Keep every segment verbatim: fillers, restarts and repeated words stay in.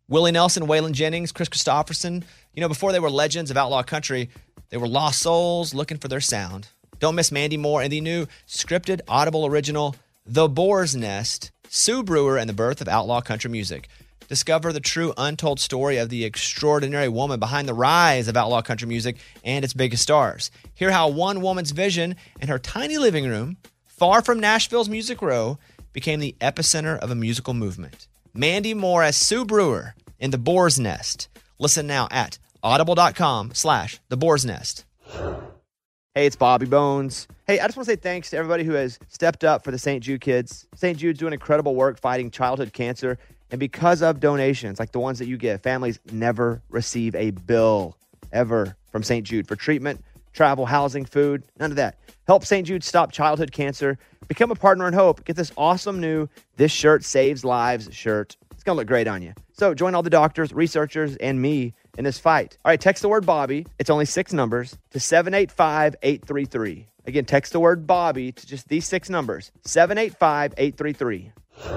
Willie Nelson, Waylon Jennings, Chris Christopherson. You know, before they were legends of outlaw country, they were lost souls looking for their sound. Don't miss Mandy Moore and the new scripted Audible original, The Boar's Nest, Sue Brewer and the Birth of Outlaw Country Music. Discover the true untold story of the extraordinary woman behind the rise of outlaw country music and its biggest stars. Hear how one woman's vision in her tiny living room, far from Nashville's Music Row, became the epicenter of a musical movement. Mandy Moore as Sue Brewer in The Boar's Nest. Listen now at audible.com slash The Boar's Nest. Hey, it's Bobby Bones. Hey, I just want to say thanks to everybody who has stepped up for the Saint Jude kids. Saint Jude's doing incredible work fighting childhood cancer. And because of donations like the ones that you give, families never receive a bill ever from Saint Jude for treatment, travel, housing, food, none of that. Help Saint Jude stop childhood cancer. Become a partner in hope. Get this awesome new This Shirt Saves Lives shirt. It's going to look great on you. So join all the doctors, researchers, and me in this fight. All right, text the word Bobby. It's only six numbers to seven eight five, eight three three. Again, text the word Bobby to just these six numbers, seven eight five, eight three three.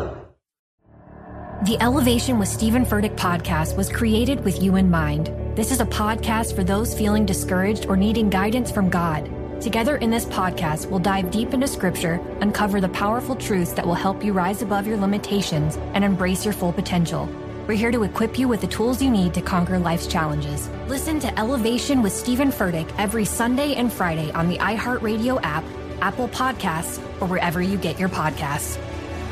The Elevation with Stephen Furtick podcast was created with you in mind. This is a podcast for those feeling discouraged or needing guidance from God. Together in this podcast, we'll dive deep into Scripture, uncover the powerful truths that will help you rise above your limitations and embrace your full potential. We're here to equip you with the tools you need to conquer life's challenges. Listen to Elevation with Stephen Furtick every Sunday and Friday on the iHeartRadio app, Apple Podcasts, or wherever you get your podcasts.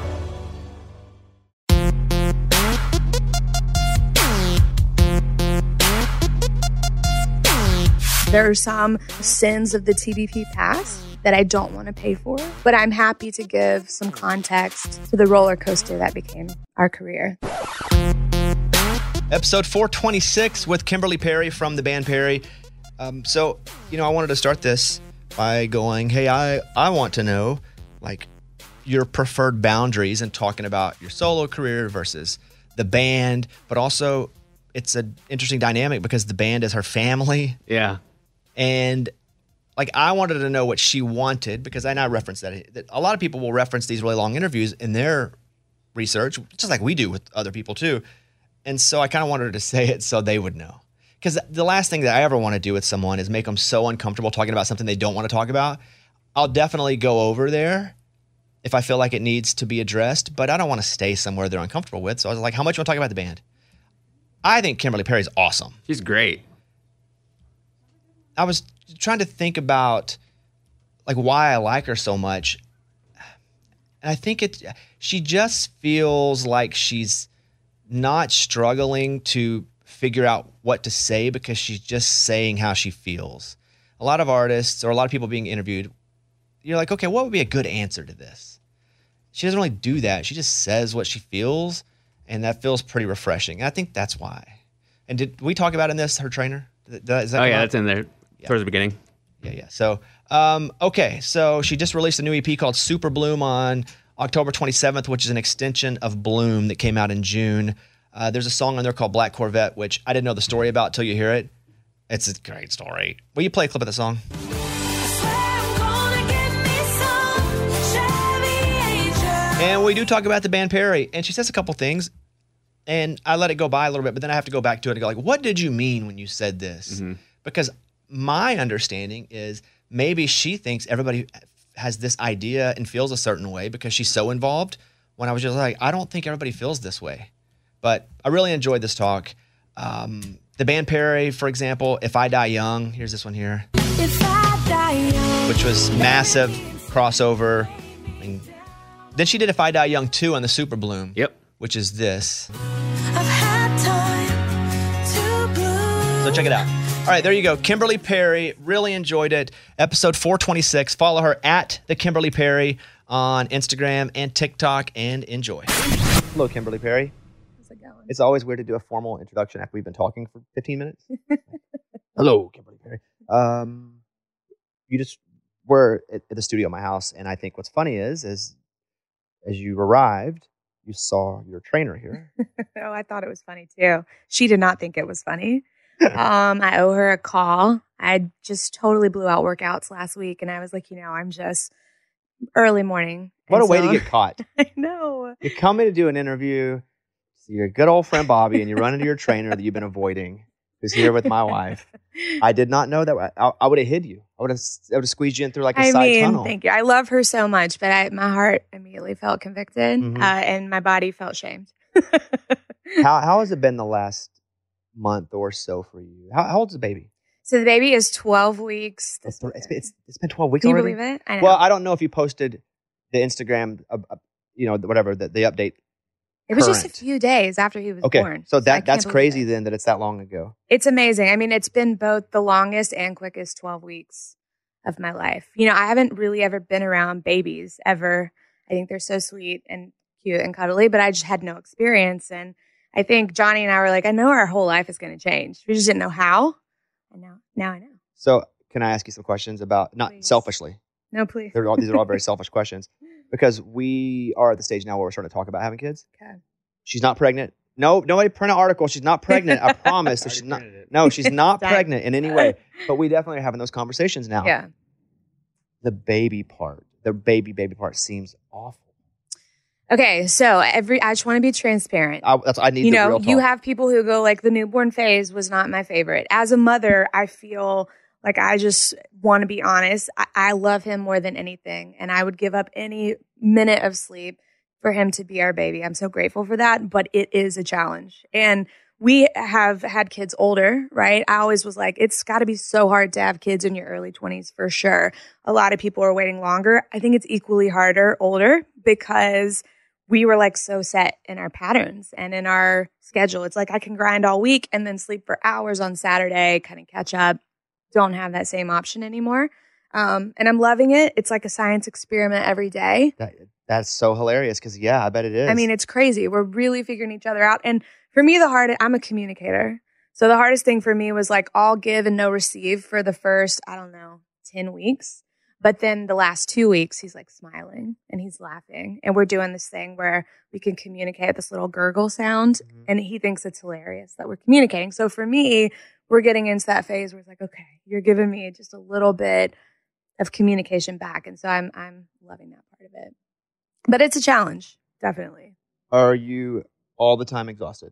There are some sins of the T B P past that I don't want to pay for, but I'm happy to give some context to the roller coaster that became our career. Episode four twenty-six with Kimberly Perry from the band Perry. Um, so, you know, I wanted to start this by going, hey, I, I want to know, like, your preferred boundaries and talking about your solo career versus the band, but also it's an interesting dynamic because the band is her family. Yeah. And like, I wanted to know what she wanted because I now reference that, that a lot of people will reference these really long interviews in their research, just like we do with other people too. And so I kind of wanted her to say it so they would know. Because the last thing that I ever want to do with someone is make them so uncomfortable talking about something they don't want to talk about. I'll definitely go over there if I feel like it needs to be addressed, but I don't want to stay somewhere they're uncomfortable with. So I was like, how much you want to talk about the band? I think Kimberly Perry's awesome. She's great. I was trying to think about like why I like her so much. And I think it, she just feels like she's not struggling to figure out what to say because she's just saying how she feels. A lot of artists or a lot of people being interviewed, you're like, okay, what would be a good answer to this? She doesn't really do that. She just says what she feels, and that feels pretty refreshing. I think that's why. And did we talk about in this, her trainer? Is that oh, yeah, out? That's in there yeah. towards the beginning. Yeah, yeah. So, um, okay. So she just released a new E P called Super Bloom on October twenty-seventh, which is an extension of Bloom that came out in June. Uh, there's a song on there called Black Corvette, which I didn't know the story about until you hear it. It's a great story. Will you play a clip of the song? And we do talk about the band Perry, and she says a couple things, and I let it go by a little bit, but then I have to go back to it and go like, what did you mean when you said this? Mm-hmm. Because my understanding is maybe she thinks everybody has this idea and feels a certain way because she's so involved, when I was just like, I don't think everybody feels this way. But I really enjoyed this talk. Um, the band Perry, for example, If I Die Young, here's this one here, if I die young, which was massive crossover. I mean, then she did If I Die Young too on the Super Bloom. Yep. Which is this. I've had time to bloom. So check it out. All right, there you go. Kimberly Perry, really enjoyed it. Episode four twenty-six. Follow her at the Kimberly Perry on Instagram and TikTok, and enjoy. Hello, Kimberly Perry. How's it going? It's always weird to do a formal introduction after we've been talking for fifteen minutes. Hello, Kimberly Perry. Um, you just were at, at the studio at my house, and I think what's funny is, is as you arrived, you saw your trainer here. Oh, I thought it was funny too. She did not think it was funny. um, I owe her a call. I just totally blew out workouts last week, and I was like, you know, I'm just early morning. What and a way so, to get caught. I know. You come in to do an interview, So your good old friend Bobby, and you run into your trainer that you've been avoiding, who's here with my wife. I did not know that. I, I would have hid you. I would have I would have squeezed you in through like a I side mean, tunnel. thank you. I love her so much, but I, my heart immediately felt convicted, Mhm. uh, and my body felt shamed. How how has it been the last month or so for you? How, how old's the baby? So the baby is twelve weeks. It's, it's, it's, it's been twelve weeks Can you already? believe it? I know. Well, I don't know if you posted the Instagram, uh, uh, you know, whatever, the, the update. it was just a current. few days after he was Okay, born. so I that can't that's believe crazy it. then that it's that long ago. It's amazing. I mean, it's been both the longest and quickest twelve weeks of my life. You know, I haven't really ever been around babies ever. I think they're so sweet and cute and cuddly, but I just had no experience. And I think Johnny and I were like, I know our whole life is going to change. We just didn't know how. And now, now I know. So can I ask you some questions about, not Please. selfishly, No, please. they're all, these are all very selfish questions, because we are at the stage now where we're starting to talk about having kids. Okay. She's not pregnant. No, nobody print an article. She's not pregnant. I promise. So she's not. No, she's not Dang. pregnant in any way. But we definitely are having those conversations now. Yeah. The baby part, the baby baby part seems awful. Okay. So every, I just want to be transparent. I, that's I need you the know, real talk. you have people who go like the newborn phase was not my favorite. As a mother, I feel like I just want to be honest. I, I love him more than anything, and I would give up any minute of sleep for him to be our baby. I'm so grateful for that, but it is a challenge. And we have had kids older, right? I always was like, it's got to be so hard to have kids in your early twenties for sure. A lot of people are waiting longer. I think it's equally harder older because we were like so set in our patterns and in our schedule. It's like I can grind all week and then sleep for hours on Saturday, kind of catch up. Don't have that same option anymore. Um, and I'm loving it. It's like a science experiment every day. That, that's so hilarious because, yeah, I bet it is. I mean, it's crazy. We're really figuring each other out. And for me, the hardest, I'm a communicator. So the hardest thing for me was like all give and no receive for the first, I don't know, ten weeks. But then the last two weeks, he's like smiling and he's laughing. And we're doing this thing where we can communicate this little gurgle sound. Mhm. And he thinks it's hilarious that we're communicating. So for me, we're getting into that phase where it's like, okay, you're giving me just a little bit of communication back. And so I'm I'm loving that part of it. But it's a challenge, definitely. Are you all the time exhausted?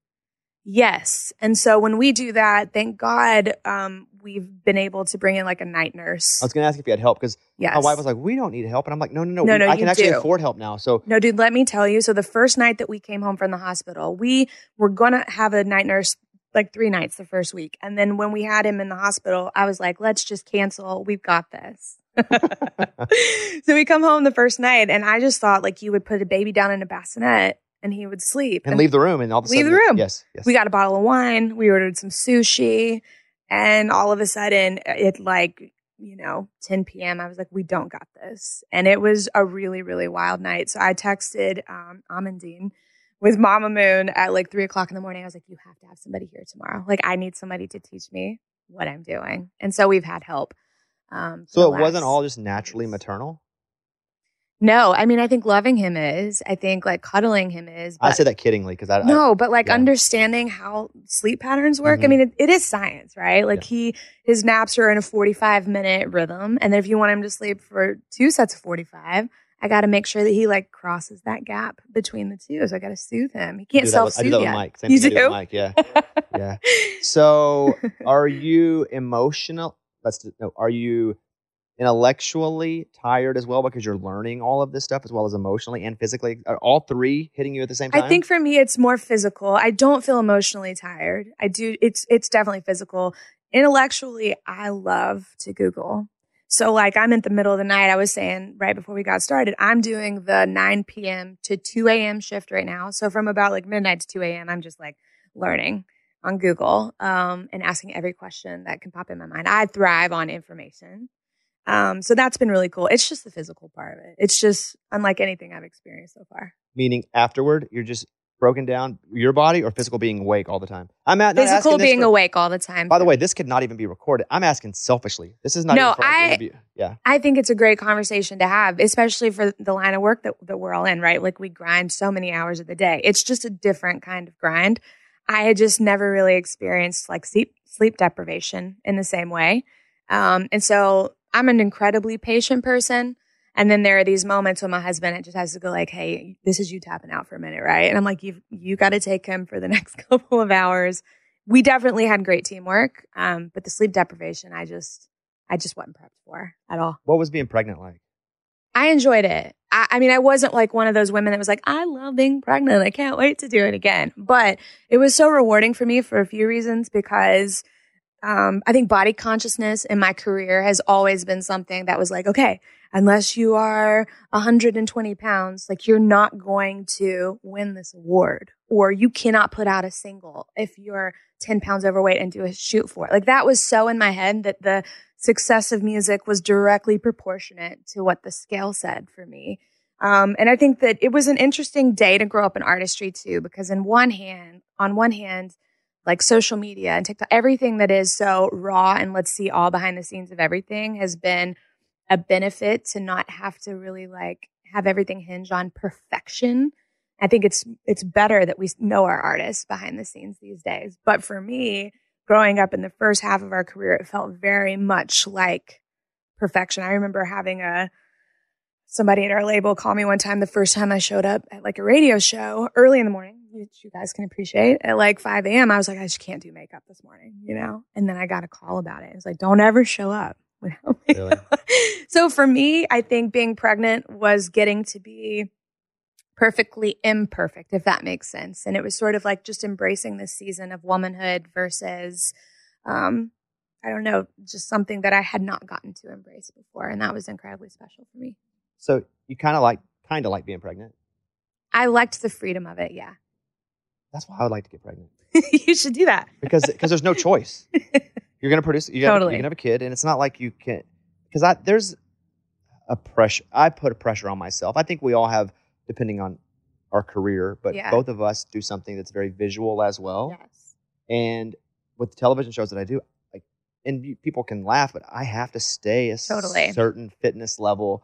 Yes. And so when we do that, thank God um, we've been able to bring in like a night nurse. I was going to ask if you had help because Yes. my wife was like, we don't need help. And I'm like, no, no, no. No, we, no, I you can actually do. afford help now. So No, dude, let me tell you. So the first night that we came home from the hospital, we were going to have a night nurse like three nights the first week. And then when we had him in the hospital, I was like, let's just cancel. We've got this. So we come home the first night and I just thought like you would put a baby down in a bassinet and he would sleep. and leave the room and all of a Leave sudden. the room. Yes, yes. We got a bottle of wine. We ordered some sushi. And all of a sudden, it like, you know, ten p.m., I was like, we don't got this. And it was a really, really wild night. So I texted um, Amandine with Mama Moon at like three o'clock in the morning. I was like, you have to have somebody here tomorrow. Like, I need somebody to teach me what I'm doing. And so we've had help. Um, for So the it wasn't last- all just naturally maternal? No, I mean, I think loving him is. I think like cuddling him is. I but- say that kiddingly because I, I No, but like yeah. understanding how sleep patterns work. I Mhm. mean, it, it is science, right? Like Yeah. he, his naps are in a forty-five minute rhythm. And then if you want him to sleep for two sets of forty-five, I got to make sure that he like crosses that gap between the two. So I got to soothe him. He I can't do that with- self I do soothe that yet. with Mike. Same You thing I do do? with Mike, yeah. Yeah. So are you emotional? Let's do, no, are you intellectually tired as well because you're learning all of this stuff as well as emotionally and physically? Are all three hitting you at the same time? I think for me, it's more physical. I don't feel emotionally tired. I do. It's, it's definitely physical. Intellectually, I love to Google. So like I'm in the middle of the night. I was saying right before we got started, I'm doing the nine p.m. to two a.m. shift right now. So from about like midnight to two a.m., I'm just like learning on Google um, and asking every question that can pop in my mind. I thrive on information. Um, so that's been really cool. It's just the physical part of it. It's just unlike anything I've experienced so far. Meaning afterward, you're just broken down, your body or physical being awake all the time? I'm at, not Physical asking this being for- awake all the time. By the way, this could not even be recorded. I'm asking selfishly. This is not No, even for like, I- interview. Yeah. I think it's a great conversation to have, especially for the line of work that, that we're all in, right? Like we grind so many hours of the day. It's just a different kind of grind. I had just never really experienced like sleep, sleep deprivation in the same way. Um, and so I'm an incredibly patient person. And then there are these moments when my husband just has to go like, hey, this is you tapping out for a minute, right? And I'm like, you've, you got to take him for the next couple of hours. We definitely had great teamwork. Um, but the sleep deprivation, I just, I just wasn't prepped for at all. What was being pregnant like? I enjoyed it. I, I mean, I wasn't like one of those women that was like, I love being pregnant. I can't wait to do it again. But it was so rewarding for me for a few reasons because um, I think body consciousness in my career has always been something that was like, okay, unless you are one hundred twenty pounds, like you're not going to win this award, or you cannot put out a single if you're ten pounds overweight and do a shoot for it. Like that was so in my head that the success of music was directly proportionate to what the scale said for me. Um, and I think that it was an interesting day to grow up in artistry too, because in one hand, on one hand, like social media and TikTok, everything that is so raw and let's see all behind the scenes of everything has been a benefit to not have to really like have everything hinge on perfection. I think it's it's better that we know our artists behind the scenes these days. But for me, growing up in the first half of our career, it felt very much like perfection. I remember having a somebody at our label call me one time the first time I showed up at like a radio show early in the morning, which you guys can appreciate, at like five a.m. I was like, I just can't do makeup this morning, you know? And then I got a call about it. It was like, don't ever show up. Really? So for me, I think being pregnant was getting to be perfectly imperfect, if that makes sense. And it was sort of like just embracing this season of womanhood versus, um, I don't know, just something that I had not gotten to embrace before. And that was incredibly special for me. So you kind of like, kind of like being pregnant? I liked the freedom of it, yeah. That's why I would like to get pregnant. You should do that. Because because there's no choice. You're going to produce, you're totally. going to have a kid, and it's not like you can, because I there's a pressure, I put a pressure on myself. I think we all have, depending on our career, but yeah. both of us do something that's very visual as well. Yes. And with the television shows that I do, like, and you, people can laugh, but I have to stay a totally. certain fitness level,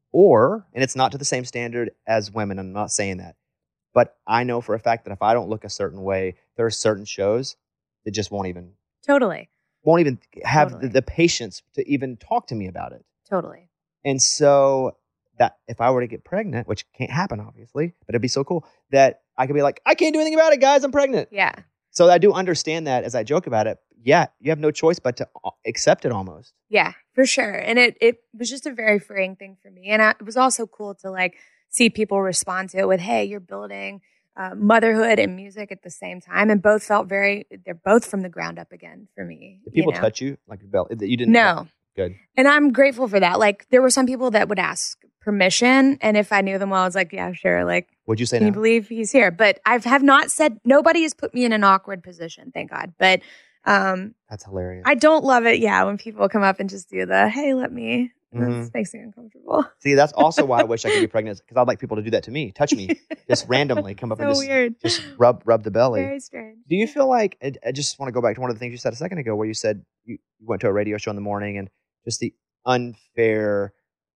or, and it's not to the same standard as women, I'm not saying that, but I know for a fact that if I don't look a certain way, there are certain shows that just won't even. Totally. Won't even have Totally. the, the patience to even talk to me about it. Totally. And so that if I were to get pregnant, which can't happen obviously, but it'd be so cool that I could be like, I can't do anything about it, guys, I'm pregnant. Yeah. So I do understand that as I joke about it. Yeah, you have no choice but to accept it almost. Yeah, for sure. And it it was just a very freeing thing for me. And I, it was also cool to like see people respond to it with, hey, you're building Uh, motherhood and music at the same time, and both felt very, they're both from the ground up again for me. Did people you know? touch you like your belt? That you didn't? No. Good. And I'm grateful for that. Like there were some people that would ask permission, and if I knew them well, I was like, yeah, sure. Like, would you say can no? you believe he's here? But I have not said, nobody has put me in an awkward position, thank God. But um, that's hilarious. I don't love it, yeah, when people come up and just do the, hey, let me. That mm-hmm. makes me uncomfortable. See, that's also why I wish I could be pregnant, because I'd like people to do that to me, touch me, just randomly come up so and just, weird. just rub rub the belly. Very strange. Do you feel like, I, I just want to go back to one of the things you said a second ago, where you said you went to a radio show in the morning and just the unfair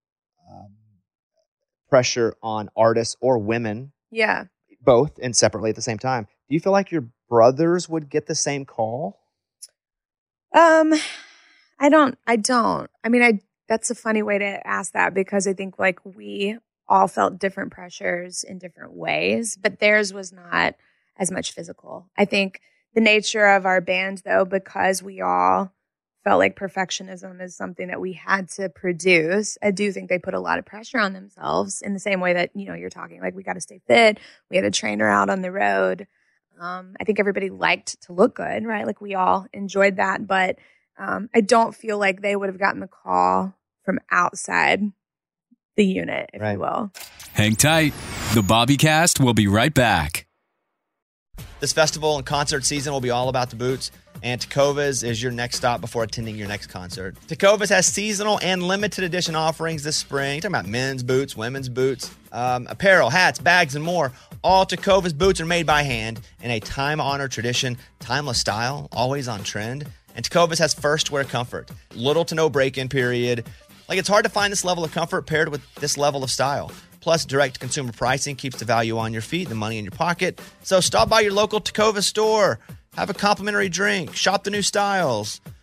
um, pressure on artists or women, Yeah. both and separately at the same time. Do you feel like your brothers would get the same call? Um, I don't. I don't. I mean, I. That's a funny way to ask that, because I think like we all felt different pressures in different ways, but theirs was not as much physical. I think the nature of our band, though, because we all felt like perfectionism is something that we had to produce, I do think they put a lot of pressure on themselves in the same way that, you know, you're talking like we got to stay fit. We had a trainer out on the road. Um, I think everybody liked to look good, right? Like we all enjoyed that, but Um, I don't feel like they would have gotten the call from outside the unit, if right. you will. Hang tight. The Bobbycast will be right back. This festival and concert season will be all about the boots, and Tecovas is your next stop before attending your next concert. Tecovas has seasonal and limited edition offerings this spring. You're talking about men's boots, women's boots, um, apparel, hats, bags, and more. All Tecovas boots are made by hand in a time-honored tradition, timeless style, always on trend. And Tecovas has first wear comfort. Little to no break-in period. Like, it's hard to find this level of comfort paired with this level of style. Plus, direct consumer pricing keeps the value on your feet, the money in your pocket. So stop by your local Tecovas store. Have a complimentary drink. Shop the new styles.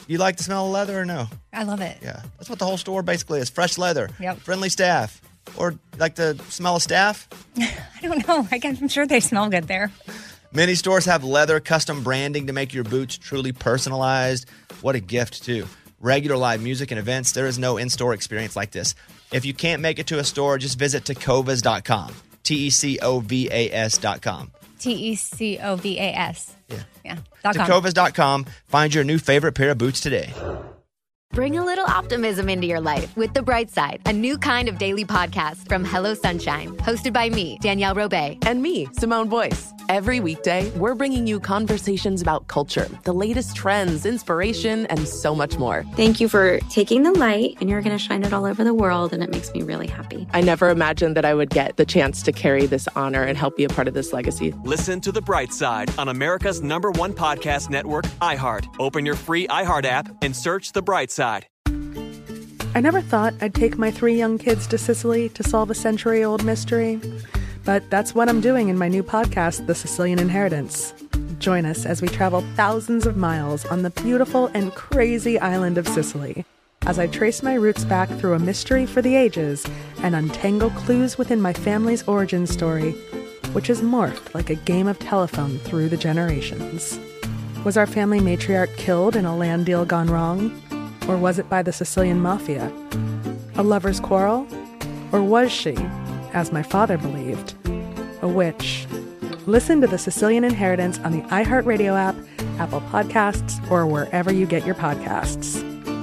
You like the smell of leather or no? I love it. Yeah. That's what the whole store basically is. Fresh leather. Yep. Friendly staff. Or like the smell of staff? I don't know. I guess I'm sure they smell good there. Many stores have leather custom branding to make your boots truly personalized. What a gift, too. Regular live music and events, there is no in-store experience like this. If you can't make it to a store, just visit tecovas dot com. T E C O V A S dot com. T E C O V A S. Yeah. Yeah. Dot com. tecovas dot com. Find your new favorite pair of boots today. Bring a little optimism into your life with The Bright Side, a new kind of daily podcast from Hello Sunshine, hosted by me, Danielle Robay. And me, Simone Boyce. Every weekday, we're bringing you conversations about culture, the latest trends, inspiration, and so much more. Thank you for taking the light, and you're going to shine it all over the world, and it makes me really happy. I never imagined that I would get the chance to carry this honor and help be a part of this legacy. Listen to The Bright Side on America's number one podcast network, iHeart. Open your free iHeart app and search The Bright Side. I never thought I'd take my three young kids to Sicily to solve a century-old mystery. But that's what I'm doing in my new podcast, The Sicilian Inheritance. Join us as we travel thousands of miles on the beautiful and crazy island of Sicily, as I trace my roots back through a mystery for the ages and untangle clues within my family's origin story, which has morphed like a game of telephone through the generations. Was our family matriarch killed in a land deal gone wrong? Or was it by the Sicilian mafia? A lover's quarrel? Or was she, as my father believed, a witch? Listen to The Sicilian Inheritance on the iHeartRadio app, Apple Podcasts, or wherever you get your podcasts.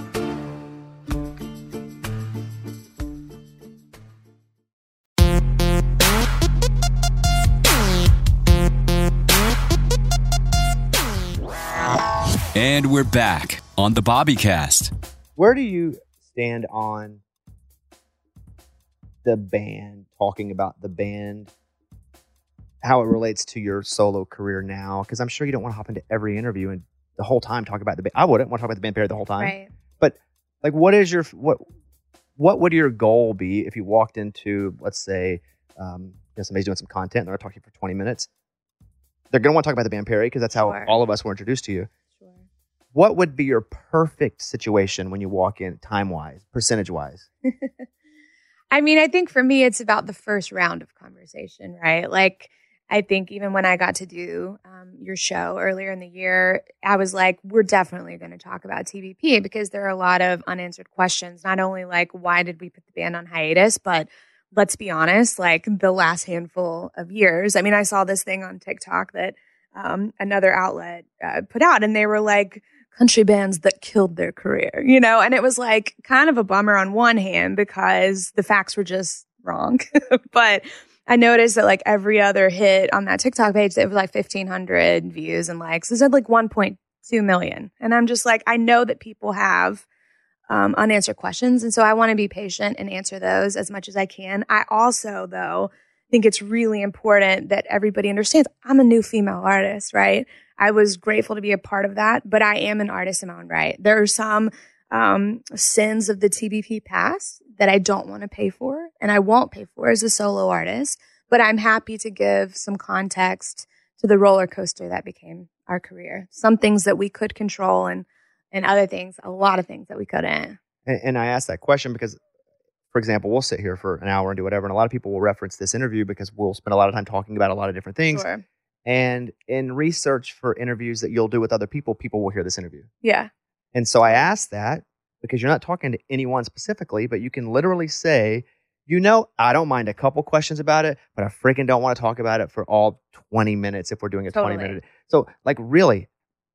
And we're back on the Bobbycast. Where do you stand on the band, talking about the band, how it relates to your solo career now? Because I'm sure you don't want to hop into every interview and the whole time talk about the band. I wouldn't want to talk about the band period the whole time. Right. But like, what is your what? What would your goal be if you walked into, let's say, um, you know, somebody's doing some content and they're talking for twenty minutes? They're going to want to talk about the band period because that's how Sure. all of us were introduced to you. Sure. What would be your perfect situation when you walk in, time-wise, percentage-wise? I mean, I think for me, it's about the first round of conversation, right? Like, I think even when I got to do um, your show earlier in the year, I was like, we're definitely going to talk about T B P because there are a lot of unanswered questions. Not only like, why did we put the band on hiatus, but let's be honest, like the last handful of years. I mean, I saw this thing on TikTok that um, another outlet uh, put out, and they were like, country bands that killed their career, you know? And it was like kind of a bummer on one hand because the facts were just wrong. But I noticed that like every other hit on that TikTok page, it was like fifteen hundred views and likes. It said like one point two million. And I'm just like, I know that people have um, unanswered questions. And so I want to be patient and answer those as much as I can. I also, though, think it's really important that everybody understands I'm a new female artist, right? I was grateful to be a part of that, but I am an artist in my own right. There are some um, sins of the T B P past that I don't want to pay for and I won't pay for as a solo artist, but I'm happy to give some context to the roller coaster that became our career. Some things that we could control and, and other things, a lot of things that we couldn't. And, and I asked that question because, for example, we'll sit here for an hour and do whatever, and a lot of people will reference this interview because we'll spend a lot of time talking about a lot of different things. Sure. And in research for interviews that you'll do with other people, people will hear this interview. Yeah. And so I asked that because you're not talking to anyone specifically, but you can literally say, you know, I don't mind a couple questions about it, but I freaking don't want to talk about it for all twenty minutes if we're doing a Totally. twenty minute. So like really,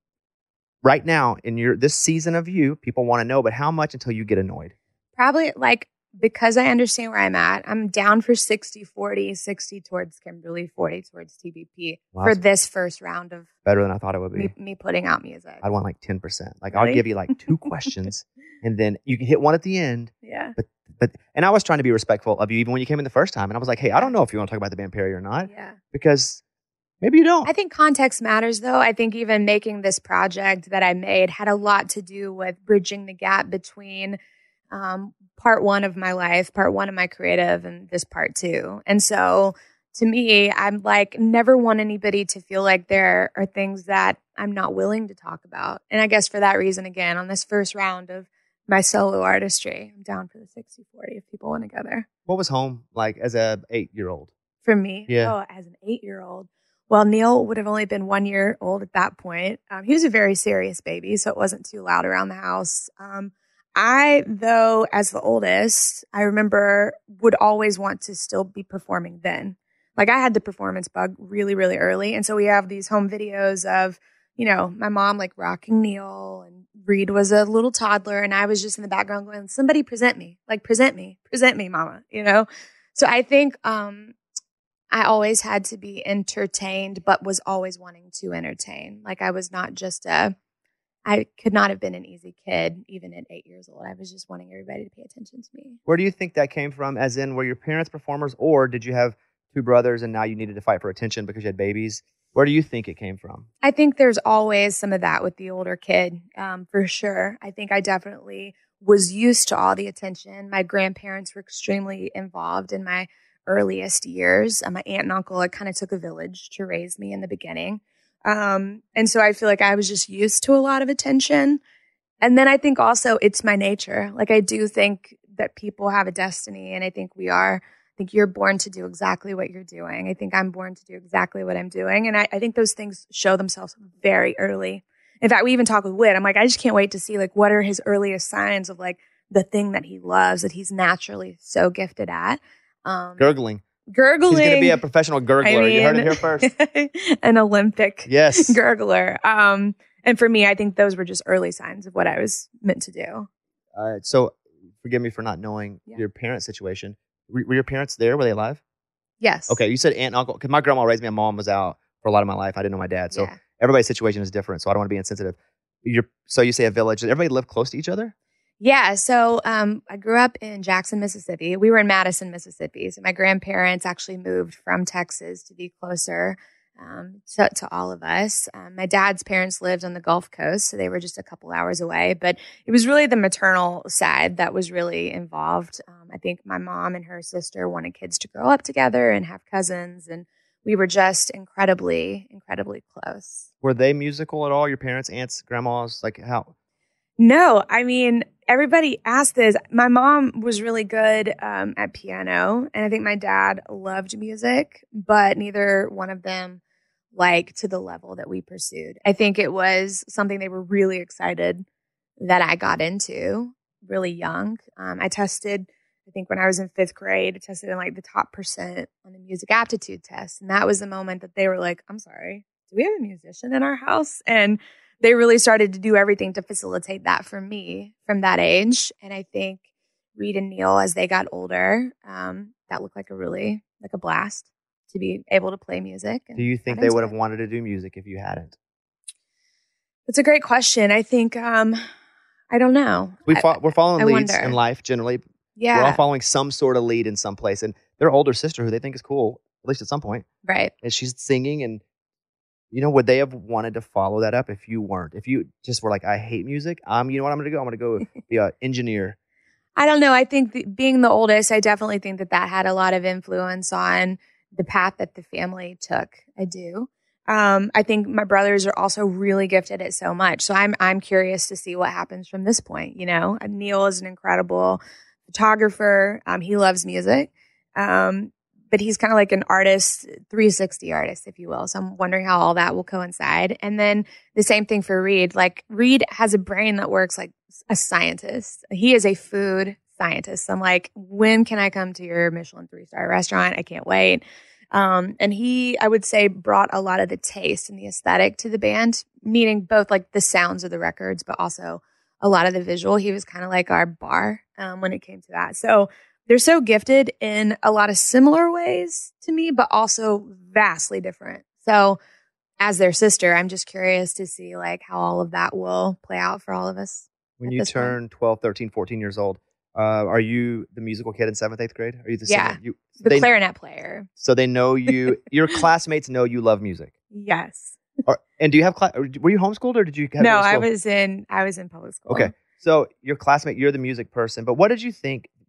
right now in your this season of you, people want to know, but how much until you get annoyed? Probably like, because I understand where I'm at, I'm down for sixty forty, sixty towards Kimberly, forty towards T B P Wow, for that's this first round of better than I thought it would be. me, me putting out music. I'd want like ten percent. Like Really? I'll give you like two questions and then you can hit one at the end. Yeah. But but and I was trying to be respectful of you even when you came in the first time. And I was like, hey, I don't know if you want to talk about the band Perry or not. Yeah. Because maybe you don't. I think context matters, though. I think even making this project that I made had a lot to do with bridging the gap between um, part one of my life, part one of my creative, and this part two. And so, to me, I'm like, never want anybody to feel like there are things that I'm not willing to talk about. And I guess for that reason, again, on this first round of my solo artistry, I'm down for the sixty forty if people want to go there. What was home like as a eight-year-old? For me? Yeah. Oh, as an eight-year-old. Well, Neil would have only been one year old at that point. Um, he was a very serious baby, so it wasn't too loud around the house. Um, I, though, as the oldest, I remember would always want to still be performing then. Like I had the performance bug really, really early. And so we have these home videos of, you know, my mom like rocking Neil, and Reed was a little toddler, and I was just in the background going, somebody present me, like present me, present me, mama, you know? So I think um, I always had to be entertained, but was always wanting to entertain. Like I was not just a, I could not have been an easy kid, even at eight years old. I was just wanting everybody to pay attention to me. Where do you think that came from? As in, were your parents performers, or did you have two brothers and now you needed to fight for attention because you had babies? Where do you think it came from? I think there's always some of that with the older kid, um, for sure. I think I definitely was used to all the attention. My grandparents were extremely involved in my earliest years. Uh, my aunt and uncle, it kind of took a village to raise me in the beginning. Um, and so I feel like I was just used to a lot of attention. And then I think also it's my nature. Like I do think that people have a destiny, and I think we are. I think you're born to do exactly what you're doing. I think I'm born to do exactly what I'm doing. And I, I think those things show themselves very early. In fact, we even talk with Whit. I'm like, I just can't wait to see like what are his earliest signs of like the thing that he loves, that he's naturally so gifted at. Um, Gurgling. Gurgling. He's going to be a professional gurgler. I mean, you heard it here first. An Olympic yes. gurgler. Um, and for me, I think those were just early signs of what I was meant to do. Uh, so forgive me for not knowing yeah. your parents' situation. Were, were your parents there? Were they alive? Yes. Okay. You said aunt and uncle. Because my grandma raised me. My mom was out for a lot of my life. I didn't know my dad. So yeah. everybody's situation is different. So I don't want to be insensitive. You're, so you say a village. Did everybody live close to each other? Yeah. So um, I grew up in Jackson, Mississippi. We were in Madison, Mississippi. So my grandparents actually moved from Texas to be closer um, to, to all of us. Um, my dad's parents lived on the Gulf Coast, so they were just a couple hours away. But it was really the maternal side that was really involved. Um, I think my mom and her sister wanted kids to grow up together and have cousins, and we were just incredibly, incredibly close. Were they musical at all? Your parents, aunts, grandmas? Like how? No, I mean, everybody asked this. My mom was really good um, at piano, and I think my dad loved music, but neither one of them like to the level that we pursued. I think it was something they were really excited that I got into really young. Um, I tested, I think when I was in fifth grade, I tested in like the top percent on the music aptitude test. And that was the moment that they were like, I'm sorry, do we have a musician in our house? And they really started to do everything to facilitate that for me from that age. And I think Reed and Neil, as they got older, um, that looked like a really, like a blast to be able to play music. Do you think they would have wanted to do music if you hadn't? It's a great question. I think, um, I don't know. We fo- we're following I leads wonder. in life generally. Yeah. We're all following some sort of lead in some place. And their older sister, who they think is cool, at least at some point. Right. And she's singing. And, you know, would they have wanted to follow that up if you weren't? If you just were like, I hate music. Um, you know what I'm going to do? I'm going to go be an engineer. I don't know. I think the, being the oldest, I definitely think that that had a lot of influence on the path that the family took. I do. Um, I think my brothers are also really gifted at so much. So I'm I'm curious to see what happens from this point. You know, Neil is an incredible photographer. Um, he loves music, um, but he's kind of like an artist, three sixty artist, if you will. So I'm wondering how all that will coincide. And then the same thing for Reed. Like Reed has a brain that works like a scientist. He is a food scientist. I'm like, when can I come to your Michelin three-star restaurant? I can't wait. Um, and he, I would say, brought a lot of the taste and the aesthetic to the band, meaning both like the sounds of the records, but also a lot of the visual. He was kind of like our bar um, when it came to that. So they're so gifted in a lot of similar ways to me, but also vastly different. So as their sister, I'm just curious to see like how all of that will play out for all of us. When you turn twelve, thirteen, fourteen years old, uh, are you the musical kid in seventh, eighth grade? Are you the yeah, singer? You, the they, clarinet player. So they know you, your classmates know you love music. Yes. Or, and do you have, cla- were you homeschooled or did you have No, I was in, I was in public school. Okay. So your classmate, you're the music person, but what did you think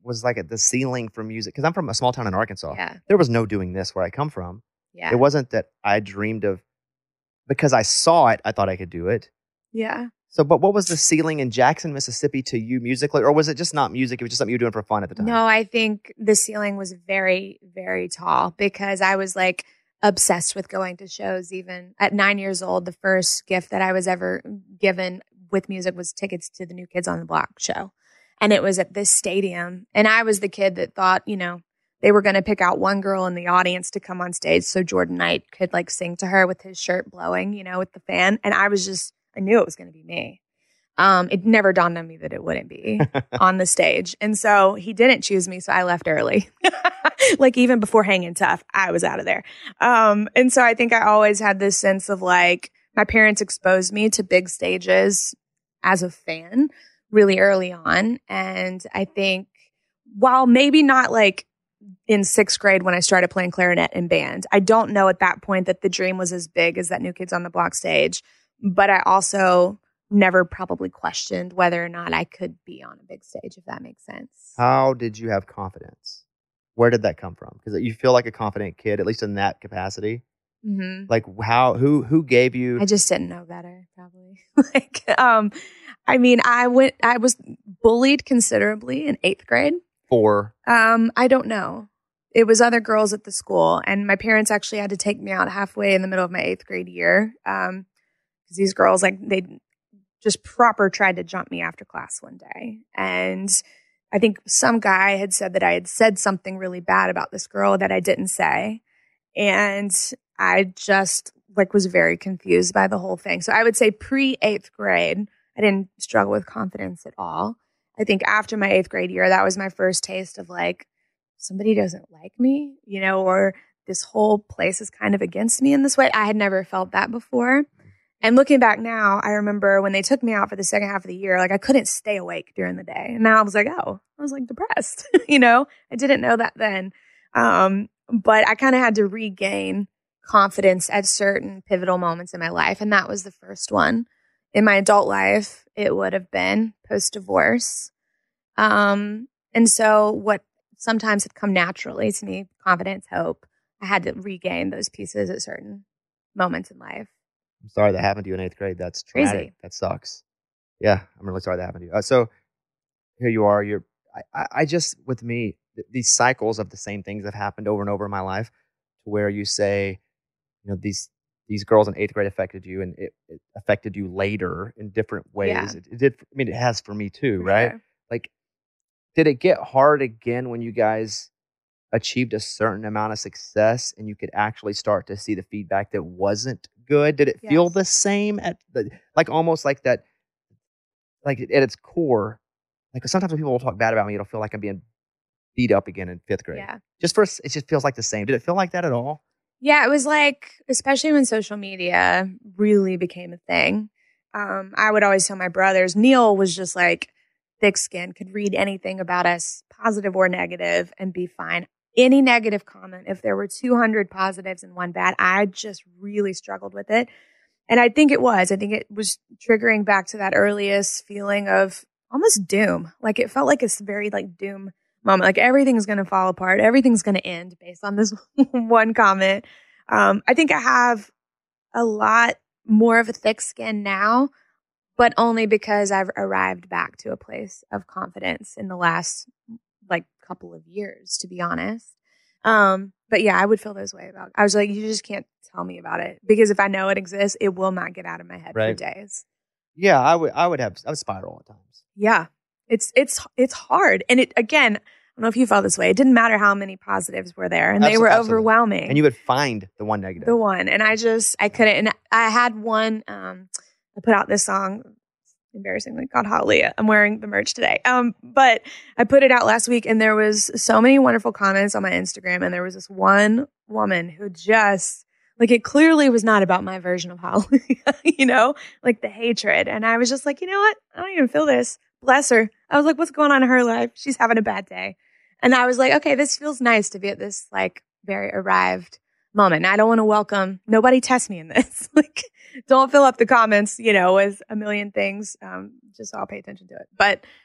was like at the ceiling for music? Because I'm from a small town in Arkansas. Yeah. There was no doing this where I come from. Yeah. It wasn't that I dreamed of, because I saw it, I thought I could do it. Yeah. So, but what was the ceiling in Jackson, Mississippi to you musically? Or was it just not music? It was just something you were doing for fun at the time? No, I think the ceiling was very, very tall because I was like obsessed with going to shows. Even at nine years old, the first gift that I was ever given with music was tickets to the New Kids on the Block show. And it was at this stadium. And I was the kid that thought, you know, they were going to pick out one girl in the audience to come on stage so Jordan Knight could like sing to her with his shirt blowing, you know, with the fan. And I was just, I knew it was going to be me. Um, it never dawned on me that it wouldn't be on the stage. And so he didn't choose me. So I left early. Like even before Hanging Tough, I was out of there. Um, and so I think I always had this sense of like, my parents exposed me to big stages as a fan really early on. And I think while maybe not like in sixth grade when I started playing clarinet in band, I don't know at that point that the dream was as big as that New Kids on the Block stage. But I also never probably questioned whether or not I could be on a big stage, if that makes sense. How did you have confidence? Where did that come from? Because you feel like a confident kid, at least in that capacity. Mm-hmm. Like how, who, who gave you? I just didn't know better, probably. like, um, I mean, I went, I was bullied considerably in eighth grade. For? Um, I don't know. It was other girls at the school, and my parents actually had to take me out halfway in the middle of my eighth grade year. Um, because these girls, like, they just proper tried to jump me after class one day. And I think some guy had said that I had said something really bad about this girl that I didn't say. And I just, like, was very confused by the whole thing. So I would say pre-eighth grade, I didn't struggle with confidence at all. I think after my eighth grade year, that was my first taste of, like, somebody doesn't like me, you know, or this whole place is kind of against me in this way. I had never felt that before. And looking back now, I remember when they took me out for the second half of the year, like I couldn't stay awake during the day. And now I was like, oh, I was like depressed, you know, I didn't know that then. Um, but I kind of had to regain confidence at certain pivotal moments in my life. And that was the first one. In my adult life, it would have been post-divorce. Um, and so what sometimes had come naturally to me, confidence, hope, I had to regain those pieces at certain moments in life. I'm sorry that happened to you in eighth grade. That's traumatic. Crazy. That sucks. Yeah, I'm really sorry that happened to you. Uh, so here you are. You're. I, I just with me th- these cycles of the same things have happened over and over in my life, to where you say, you know, these these girls in eighth grade affected you, and it, it affected you later in different ways. Yeah. It, it did. I mean, it has for me too, For right? sure. Like, did it get hard again when you guys achieved a certain amount of success and you could actually start to see the feedback that wasn't good? Did it feel Yes. the same at the, like almost like that, like at its core? Like sometimes when people will talk bad about me, it'll feel like I'm being beat up again in fifth grade. Yeah. Just first, it just feels like the same. Did it feel like that at all? Yeah, it was like, especially when social media really became a thing. Um, I would always tell my brothers, Neil was just like thick skin, could read anything about us, positive or negative, and be fine. Any negative comment, if there were two hundred positives and one bad, I just really struggled with it. And I think it was. I think it was triggering back to that earliest feeling of almost doom. Like it felt like a very like doom moment. Like everything's going to fall apart. Everything's going to end based on this one comment. Um, I think I have a lot more of a thick skin now, but only because I've arrived back to a place of confidence in the last like couple of years, to be honest. Um, but yeah, I would feel those way about, I was like, you just can't tell me about it, because if I know it exists, it will not get out of my head Right. for days. Yeah, I would. I would have. I would spiral at times. Yeah. It's, it's, it's hard. And it, again, I don't know if you felt this way. It didn't matter how many positives were there, and they Absol- were absolutely. overwhelming. And you would find the one negative. The one. And I just, I couldn't. And I had one, um, I put out this song, embarrassingly, called Hallelujah. I'm wearing the merch today. Um, but I put it out last week, and there was so many wonderful comments on my Instagram. And there was this one woman who just, like, it clearly was not about my version of Hallelujah, you know, like the hatred. And I was just like, you know what? I don't even feel this. Bless her. I was like, what's going on in her life? She's having a bad day. And I was like, okay, this feels nice to be at this like very arrived moment. And I don't want to welcome, nobody test me in this. Like, don't fill up the comments, you know, with a million things. Um, just so I'll pay attention to it. But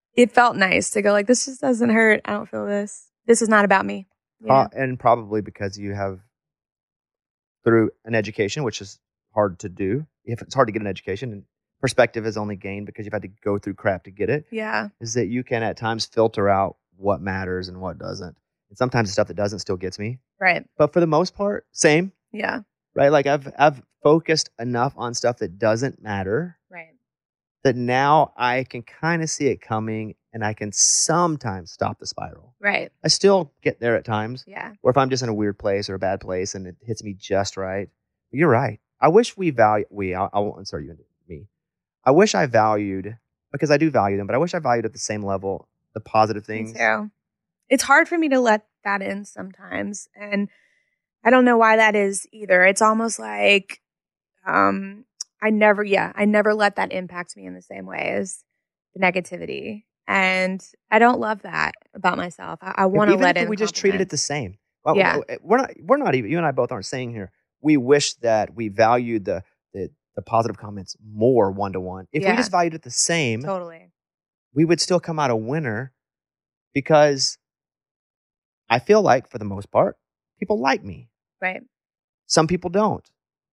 it felt nice to go like, this just doesn't hurt. I don't feel this. This is not about me. Uh, and probably because you have, through an education, which is hard to do, if it's hard to get an education, and perspective is only gained because you've had to go through crap to get it, Yeah. is that you can at times filter out what matters and what doesn't. And sometimes the stuff that doesn't still gets me. Right. But for the most part, same. Yeah. Right? Like I've I've focused enough on stuff that doesn't matter Right. that now I can kind of see it coming and I can sometimes stop the spiral. Right. I still get there at times. Yeah. Or if I'm just in a weird place or a bad place and it hits me just right. You're right. I wish we value, we, I, I won't insert you into me. I wish I valued, because I do value them, but I wish I valued at the same level the positive things. Me too. It's hard for me to let that in sometimes. And I don't know why that is either. It's almost like um, I never, yeah, I never let that impact me in the same way as the negativity. And I don't love that about myself. I, I want to let if in we just treated it the same. Well, Yeah. We're not, we're not even, you and I both aren't saying here, we wish that we valued the, the, the positive comments more one to one. If we Yeah. just valued it the same, Totally. we would still come out a winner, because I feel like for the most part, people like me. Right. Some people don't.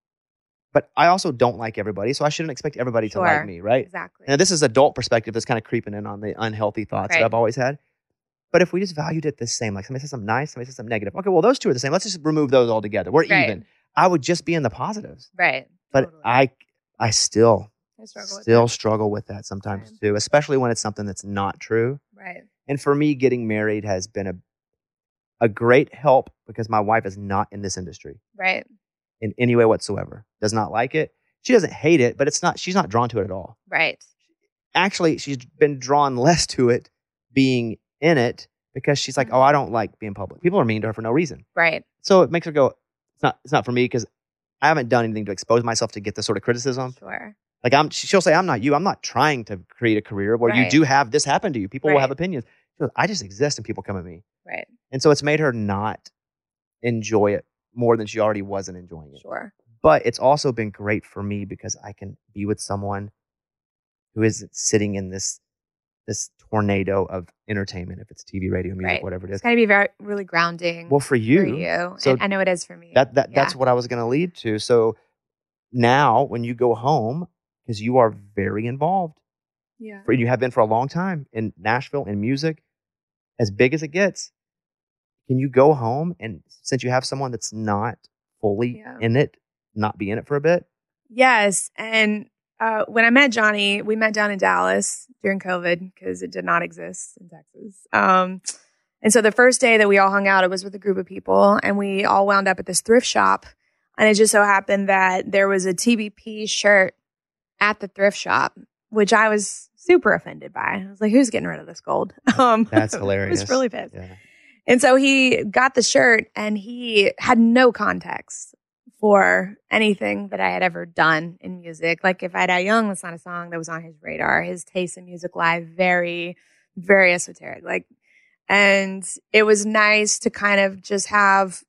But I also don't like everybody, so I shouldn't expect everybody to like Sure. me, right? Exactly. Now, this is adult perspective that's kind of creeping in on the unhealthy thoughts Right. that I've always had. But if we just valued it the same, like somebody says something nice, somebody says something negative. Okay, well, those two are the same. Let's just remove those altogether. We're Right. even. I would just be in the positives. Right. But I I still, I struggle with still that. struggle with that sometimes too, especially when it's something that's not true. Right. And for me, getting married has been a a great help because my wife is not in this industry Right. in any way whatsoever. Does not like it. She doesn't hate it, but it's not. She's not drawn to it at all. Right. Actually, she's been drawn less to it being in it because she's like, oh, I don't like being public. People are mean to her for no reason. Right. So it makes her go, it's not. It's not for me because I haven't done anything to expose myself to get this sort of criticism. Sure. Like I'm, she'll say, I'm not you. I'm not trying to create a career where you Right. do have this happen to you. People will Right. have opinions. She goes, I just exist and people come at me. Right. And so it's made her not enjoy it more than she already wasn't enjoying it. Sure. But it's also been great for me because I can be with someone who isn't sitting in this this tornado of entertainment, if it's T V, radio, music, Right. whatever it is. It's got to be very, really grounding. Well, for you. For you. So And I know it is for me. That that Yeah. that's what I was going to lead to. So now, when you go home, because you are very involved, Yeah. for, you have been for a long time in Nashville in music, as big as it gets. Can you go home and since you have someone that's not fully Yeah. in it, not be in it for a bit? Yes. And uh, when I met Johnny, we met down in Dallas during COVID because it did not exist in Texas. Um, and so the first day that we all hung out, it was with a group of people and we all wound up at this thrift shop. And it just so happened that there was a T B P shirt at the thrift shop, which I was super offended by. I was like, who's getting rid of this gold? Um, That's I hilarious. was really pissed. Yeah. And so he got the shirt and he had no context for anything that I had ever done in music. Like if I Die Young was not a song that was on his radar. His taste in music live, very, very esoteric. Like, and it was nice to kind of just have,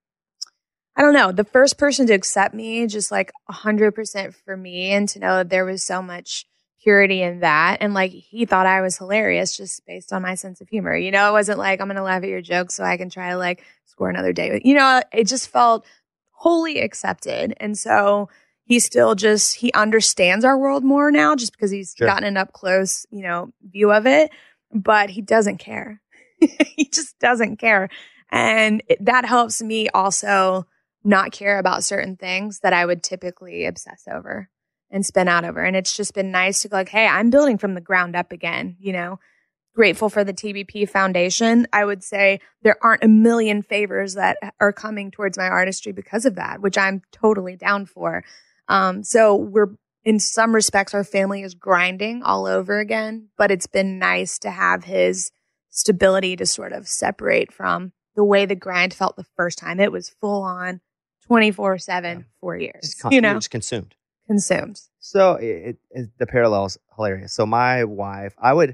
I don't know, the first person to accept me just like a hundred percent for me and to know that there was so much purity in that. And like, he thought I was hilarious just based on my sense of humor. You know, it wasn't like, I'm going to laugh at your jokes so I can try to like score another day with, you know, it just felt wholly accepted. And so he still just, he understands our world more now just because he's Sure. gotten an up close, you know, view of it, but he doesn't care. He just doesn't care. And it, that helps me also not care about certain things that I would typically obsess over and spin out over. And it's just been nice to go like, hey, I'm building from the ground up again, you know, grateful for the T B P Foundation. I would say there aren't a million favors that are coming towards my artistry because of that, which I'm totally down for. Um, so we're, in some respects, our family is grinding all over again, but it's been nice to have his stability to sort of separate from the way the grind felt the first time. It was full on twenty-four seven, four years, Just con- you know, just consumed. consumed. So it, it, the parallel is hilarious. So my wife, I would,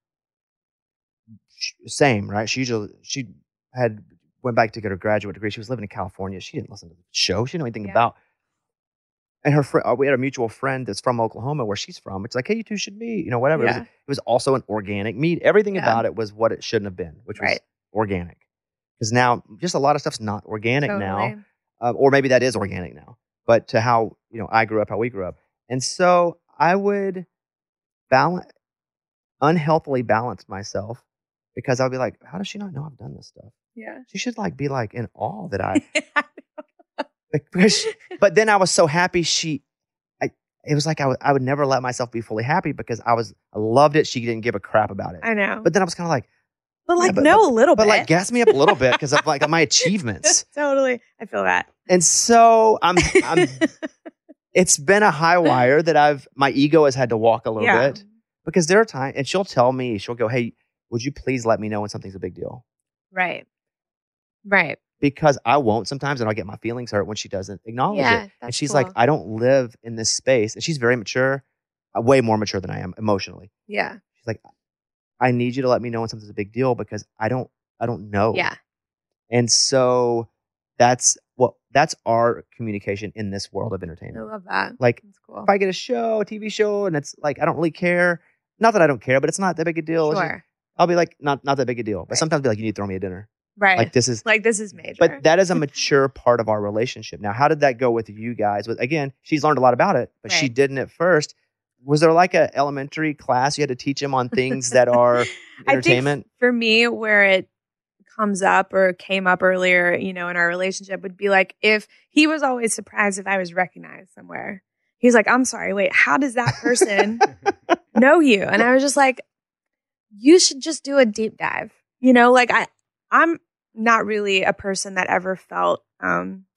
same, right? She usually, she had, went back to get her graduate degree. She was living in California. She didn't listen to the show. She didn't know anything Yeah. about. And her friend, we had a mutual friend that's from Oklahoma where she's from. It's like, hey, you two should meet, you know, whatever. Yeah. It, was, it was also an organic meet. Everything Yeah. about it was what it shouldn't have been, which was Right. organic. Because now just a lot of stuff's not organic now. Totally. Uh, or maybe that is organic now. But to how, you know, I grew up, how we grew up. And so I would balance, unhealthily balance myself because I'll be like, how does she not know I've done this stuff? Yeah. She should like be like in awe that I. like, because she- but then I was so happy she. I it was like I would I would never let myself be fully happy because I was I loved it. She didn't give a crap about it. I know. But then I was kind of like, But like, yeah, but- no, but- a little but bit. like gas me up a little bit because of like my achievements. Totally. I feel that. And so I'm I'm. It's been a high wire that I've my ego has had to walk a little Yeah. bit because there are times and she'll tell me she'll go, hey, would you please let me know when something's a big deal? Right. Right. Because I won't sometimes and I'll get my feelings hurt when she doesn't acknowledge Yeah, it. And that's she's cool. like, I don't live in this space. And she's very mature, uh, way more mature than I am emotionally. Yeah. She's like, I need you to let me know when something's a big deal because I don't, I don't know. Yeah. And so that's what, that's our communication in this world of I entertainment. love that. Like That's cool. if I get a show, a T V show, and it's like, I don't really care. Not that I don't care, but it's not that big a deal. It's just- Sure. I'll be like, not, not that big a deal. But Right. sometimes I'll be like, you need to throw me a dinner. Right. Like this is, Like this is major. but that is a mature part of our relationship. Now, how did that go with you guys? With again, she's learned a lot about it, but she Right. didn't at first. Was there like a elementary class you had to teach him on things that are entertainment? I think for me, where it comes up or came up earlier, you know, in our relationship would be like if he was always surprised if I was recognized somewhere. He's like, I'm sorry, wait, how does that person know you? And I was just like, you should just do a deep dive. You know, like I, I'm not really a person that ever felt um,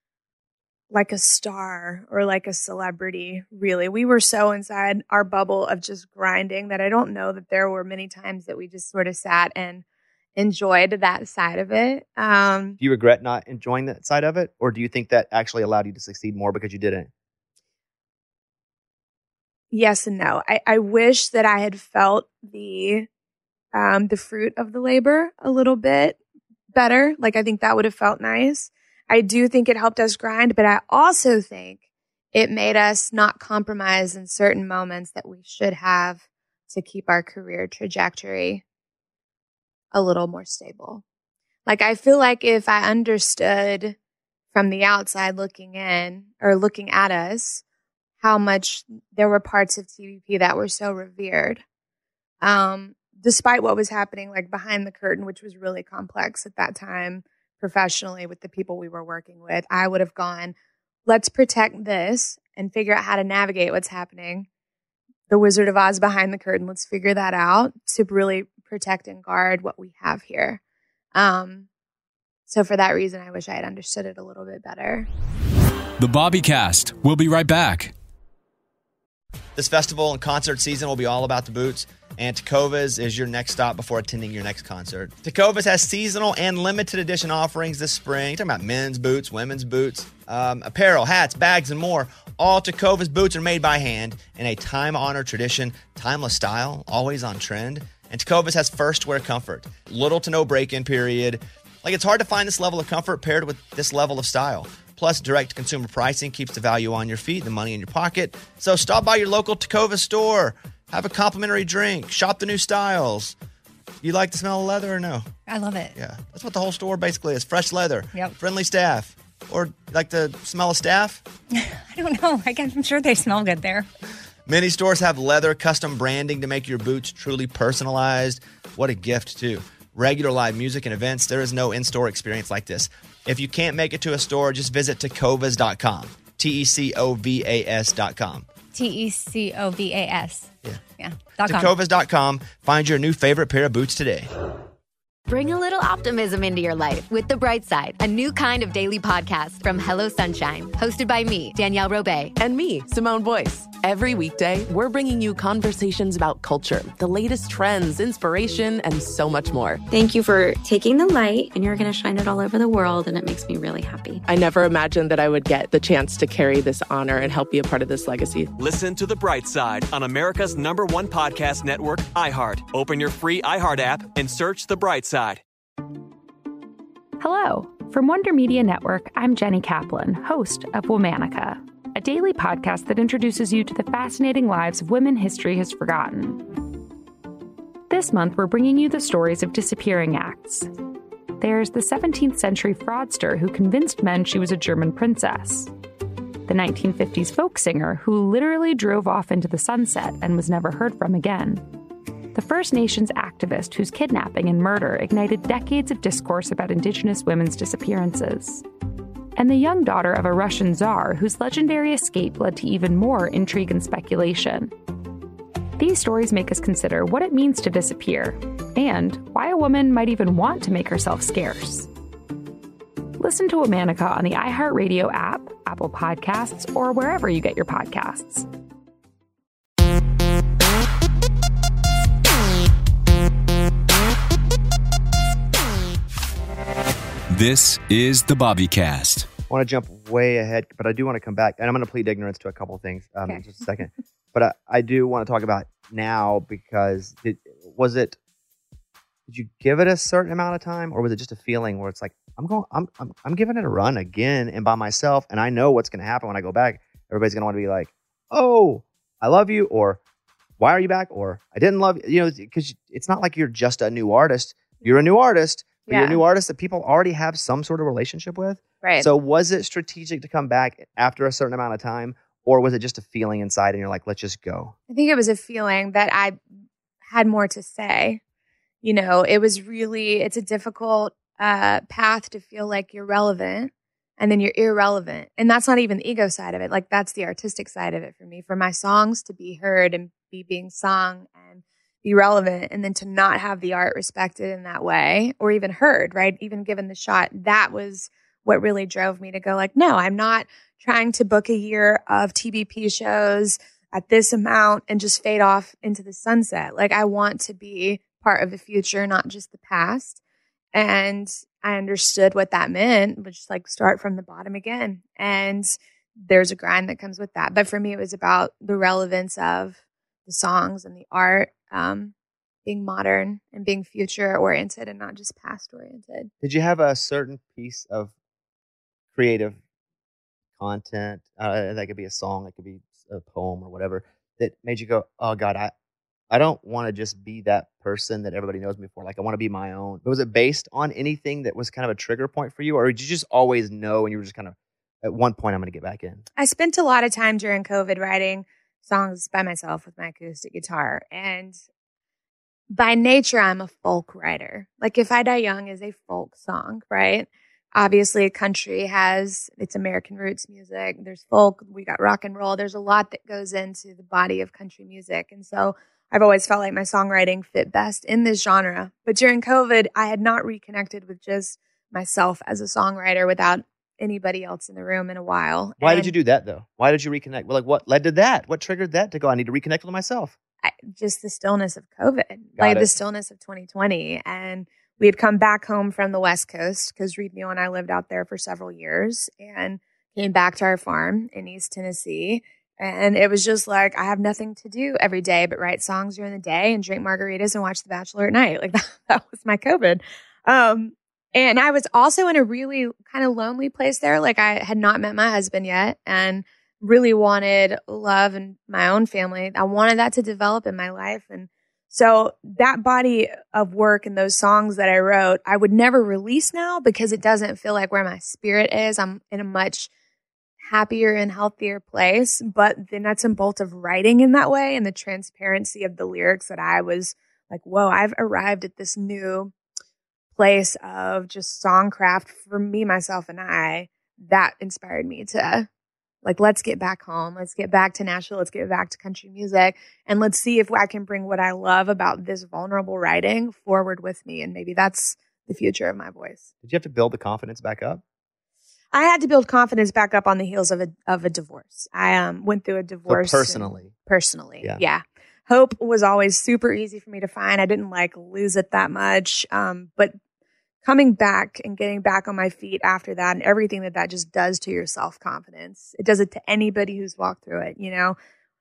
like a star or like a celebrity, really. We were so inside our bubble of just grinding that I don't know that there were many times that we just sort of sat and enjoyed that side of it. Um, Do you regret not enjoying that side of it? Or do you think that actually allowed you to succeed more because you didn't? yes and no. I, I wish that I had felt the um, the fruit of the labor a little bit better. Like I think that would have felt nice. I do think it helped us grind, but I also think it made us not compromise in certain moments that we should have to keep our career trajectory a little more stable. Like I feel like if I understood from the outside looking in or looking at us how much there were parts of T V P that were so revered, um, despite what was happening like behind the curtain, which was really complex at that time professionally with the people we were working with, I would have gone, let's protect this and figure out how to navigate what's happening. The Wizard of Oz behind the curtain, let's figure that out to really protect and guard what we have here. Um, so for that reason, I wish I had understood it a little bit better. The Bobby Cast. We'll be right back. This festival and concert season will be all about the boots, and Tecovas is your next stop before attending your next concert. Tecovas has seasonal and limited edition offerings this spring. You're talking about men's boots, women's boots, um, apparel, hats, bags, and more. All Tecovas boots are made by hand in a time-honored tradition, timeless style, always on trend. And Tecovas has first wear comfort, little to no break-in period. Like it's hard to find this level of comfort paired with this level of style. Plus, direct consumer pricing keeps the value on your feet, the money in your pocket. So stop by your local Tecovas store, have a complimentary drink, shop the new styles. You like the smell of leather or no? I love it. Yeah, that's what the whole store basically is. Fresh leather, Yep. friendly staff. Or like the smell of staff? I don't know. I guess I'm sure they smell good there. Many stores have leather custom branding to make your boots truly personalized. What a gift, too. Regular live music and events, there is no in-store experience like this. If you can't make it to a store, just visit tecovas dot com. T E C O V A S dot com. T E C O V A S. Yeah. Yeah. Dot com. tecovas dot com. Find your new favorite pair of boots today. Bring a little optimism into your life with The Bright Side, a new kind of daily podcast from Hello Sunshine, hosted by me, Danielle Robay. And me, Simone Boyce. Every weekday, we're bringing you conversations about culture, the latest trends, inspiration, and so much more. Thank you for taking the light, and you're going to shine it all over the world, and it makes me really happy. I never imagined that I would get the chance to carry this honor and help be a part of this legacy. Listen to The Bright Side on America's number one podcast network, iHeart. Open your free iHeart app and search The Bright Side. Hello. From Wonder Media Network, I'm Jenny Kaplan, host of Womanica. a daily podcast that introduces you to the fascinating lives of women history has forgotten. This month, we're bringing you the stories of disappearing acts. There's the seventeenth century fraudster who convinced men she was a German princess. The nineteen fifties folk singer who literally drove off into the sunset and was never heard from again. The First Nations activist whose kidnapping and murder ignited decades of discourse about Indigenous women's disappearances. And the young daughter of a Russian czar whose legendary escape led to even more intrigue and speculation. These stories make us consider what it means to disappear and why a woman might even want to make herself scarce. Listen to Womanica on the iHeartRadio app, Apple Podcasts, or wherever you get your podcasts. This is the Bobbycast. I want to jump way ahead, but I do want to come back, and I'm going to plead ignorance to a couple of things um, Okay. in just a second. But I, I do want to talk about now because it, was it? Did you give it a certain amount of time, or was it just a feeling where it's like I'm going, I'm, I'm, I'm giving it a run again and by myself, and I know what's going to happen when I go back. Everybody's going to want to be like, "Oh, I love you," or "Why are you back?" or "I didn't love you." You know, because it's not like you're just a new artist. You're a new artist. But Yeah. you're a new artist that people already have some sort of relationship with. Right. So was it strategic to come back after a certain amount of time, or was it just a feeling inside and you're like, let's just go? I think it was a feeling that I had more to say. You know, it was really, it's a difficult uh, path to feel like you're relevant and then you're irrelevant. And that's not even the ego side of it. Like, that's the artistic side of it for me. For my songs to be heard and be being sung and be relevant, and then to not have the art respected in that way or even heard, right? Even given the shot, that was what really drove me to go like, no, I'm not trying to book a year of T B P shows at this amount and just fade off into the sunset. Like, I want to be part of the future, not just the past. And I understood what that meant, which is like start from the bottom again. And there's a grind that comes with that. But for me, it was about the relevance of the songs and the art, um, being modern and being future oriented and not just past oriented. Did you have a certain piece of creative content, uh, that could be a song, it could be a poem or whatever, that made you go, oh God, I, I don't want to just be that person that everybody knows me for. Like, I want to be my own. But was it based on anything that was kind of a trigger point for you? Or did you just always know and you were just kind of, at one point, I'm going to get back in? I spent a lot of time during COVID writing songs by myself with my acoustic guitar. And by nature, I'm a folk writer. Like, If I Die Young is a folk song, right? Obviously, country has its American roots music. There's folk, we got rock and roll. There's a lot that goes into the body of country music. And so I've always felt like my songwriting fit best in this genre. But during COVID, I had not reconnected with just myself as a songwriter without anybody else in the room in a while. Why And did you do that, though? Why did you reconnect? Well, like, what led to that? What triggered that to go, I need to reconnect with myself? I, just the stillness of COVID, Got like it. the stillness of twenty twenty. And we had come back home from the West Coast because Reed Neal and I lived out there for several years and came back to our farm in East Tennessee. And it was just like, I have nothing to do every day but write songs during the day and drink margaritas and watch The Bachelor at night. Like, that, that was my COVID. Um, and I was also in a really kind of lonely place there. Like, I had not met my husband yet and really wanted love and my own family. I wanted that to develop in my life. And so that body of work and those songs that I wrote, I would never release now because it doesn't feel like where my spirit is. I'm in a much happier and healthier place. But the nuts and bolts of writing in that way and the transparency of the lyrics, that I was like, whoa, I've arrived at this new place of just songcraft for me, myself, and I. That inspired me to, like, let's get back home. Let's get back to Nashville. Let's get back to country music. And let's see if I can bring what I love about this vulnerable writing forward with me. And maybe that's the future of my voice. Did you have to build the confidence back up? I had to build confidence back up on the heels of a of a divorce. I um went through a divorce. So personally. Personally. Yeah. yeah. Hope was always super easy for me to find. I didn't like lose it that much. Um, but coming back and getting back on my feet after that and everything that that just does to your self-confidence, it does it to anybody who's walked through it, you know,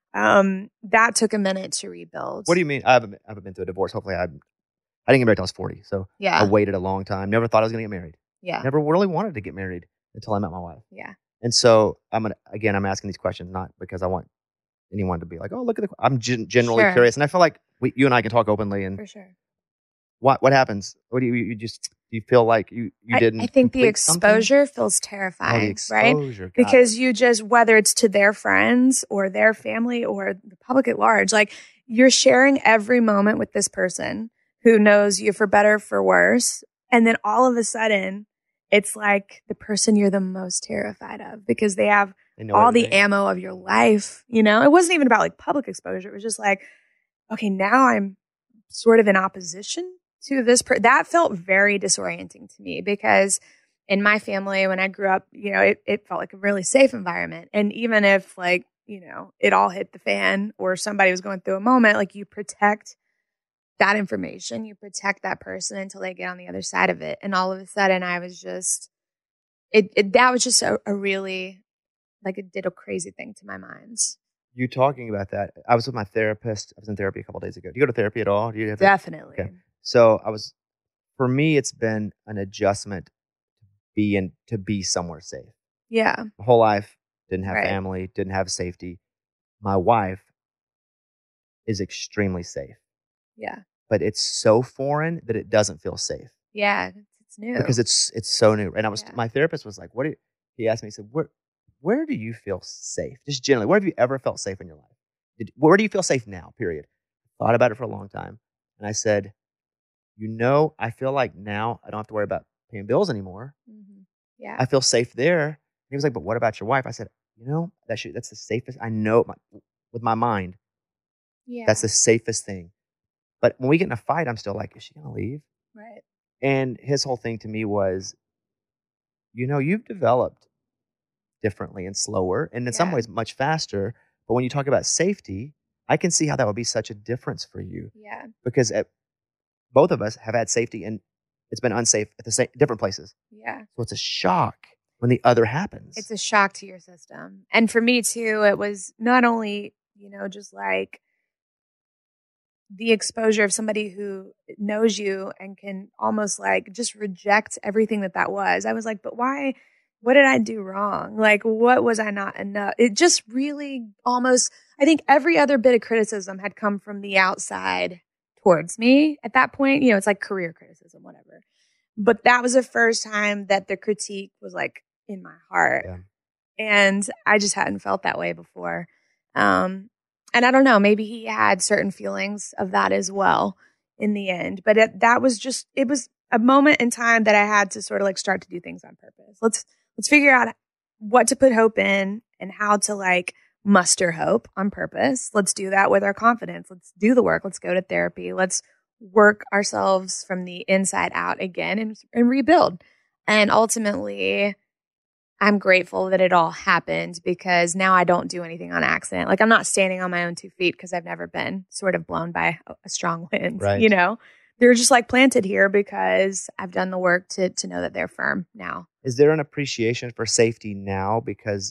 um, that took a minute to rebuild. What do you mean? I haven't, I haven't been through a divorce. Hopefully I, I didn't get married until I was forty. So Yeah. I waited a long time. Never thought I was going to get married. Yeah. Never really wanted to get married until I met my wife. Yeah. And so I'm gonna again, I'm asking these questions not because I want anyone to be like, oh, look at the. I'm gen- generally Sure. curious, and I feel like we, you and I can talk openly. And For sure. what what happens? What do you you just do you feel like you you I, didn't? I think the complete something? exposure feels Oh, terrifying, the exposure, right? got it. Because you just, whether it's to their friends or their family or the public at large, like you're sharing every moment with this person who knows you for better, for worse. And then all of a sudden, it's like the person you're the most terrified of because they have They know all everything. the ammo of your life. You know, it wasn't even about like public exposure. It was just like, okay, now I'm sort of in opposition to this. Per- that felt very disorienting to me because in my family, when I grew up, you know, it, it felt like a really safe environment. And even if like, you know, it all hit the fan or somebody was going through a moment, like you protect that information, you protect that person until they get on the other side of it. And all of a sudden I was just, it, it that was just a, a really, like it did a crazy thing to my mind. You talking about that? I was with my therapist. I was in therapy a couple of days ago. Do you go to therapy at all? Do you have to- Definitely. Okay. So I was, for me, it's been an adjustment to be in, to be somewhere safe. Yeah. My whole life, didn't have Right. family, didn't have safety. My wife is extremely safe, Yeah. but it's so foreign that it doesn't feel safe Yeah. It's, it's new. because it's it's so new. And I was, Yeah. my therapist was like, "What?" Do you, he asked me, he said, "Where where do you feel safe? Just generally, where have you ever felt safe in your life? Did, where do you feel safe now? Period." Thought about it for a long time, and I said, "You know, I feel like now I don't have to worry about paying bills anymore. Mhm. Yeah. I feel safe there." And he was like, "But what about your wife?" I said, "You know, that should, that's the safest. I know my, with my mind, Yeah. that's the safest thing. But when we get in a fight, I'm still like, is she gonna leave?" Right. And his whole thing to me was, you know, you've developed differently and slower, and in some Yeah. ways much faster. But when you talk about safety, I can see how that would be such a difference for you Yeah. because at, both of us have had safety and it's been unsafe at the same different places. Yeah. So it's a shock when the other happens. It's a shock to your system. And for me too, it was not only, you know, just like the exposure of somebody who knows you and can almost like just reject everything that that was. I was like, but why? What did I do wrong? Like, what was I not enough? It just really almost, I think every other bit of criticism had come from the outside towards me at that point. You know, it's like career criticism, whatever. But that was the first time that the critique was like in my heart. Yeah. And I just hadn't felt that way before. Um, and I don't know, maybe he had certain feelings of that as well in the end. But it, that was just, it was a moment in time that I had to sort of like start to do things on purpose. Let's, let's figure out what to put hope in and how to like muster hope on purpose. Let's do that with our confidence. Let's do the work. Let's go to therapy. Let's work ourselves from the inside out again and, and rebuild. And ultimately, I'm grateful that it all happened because now I don't do anything on accident. Like I'm not standing on my own two feet because I've never been sort of blown by a, a strong wind, Right. you know? They're just like planted here because I've done the work to to know that they're firm now. Is there an appreciation for safety now because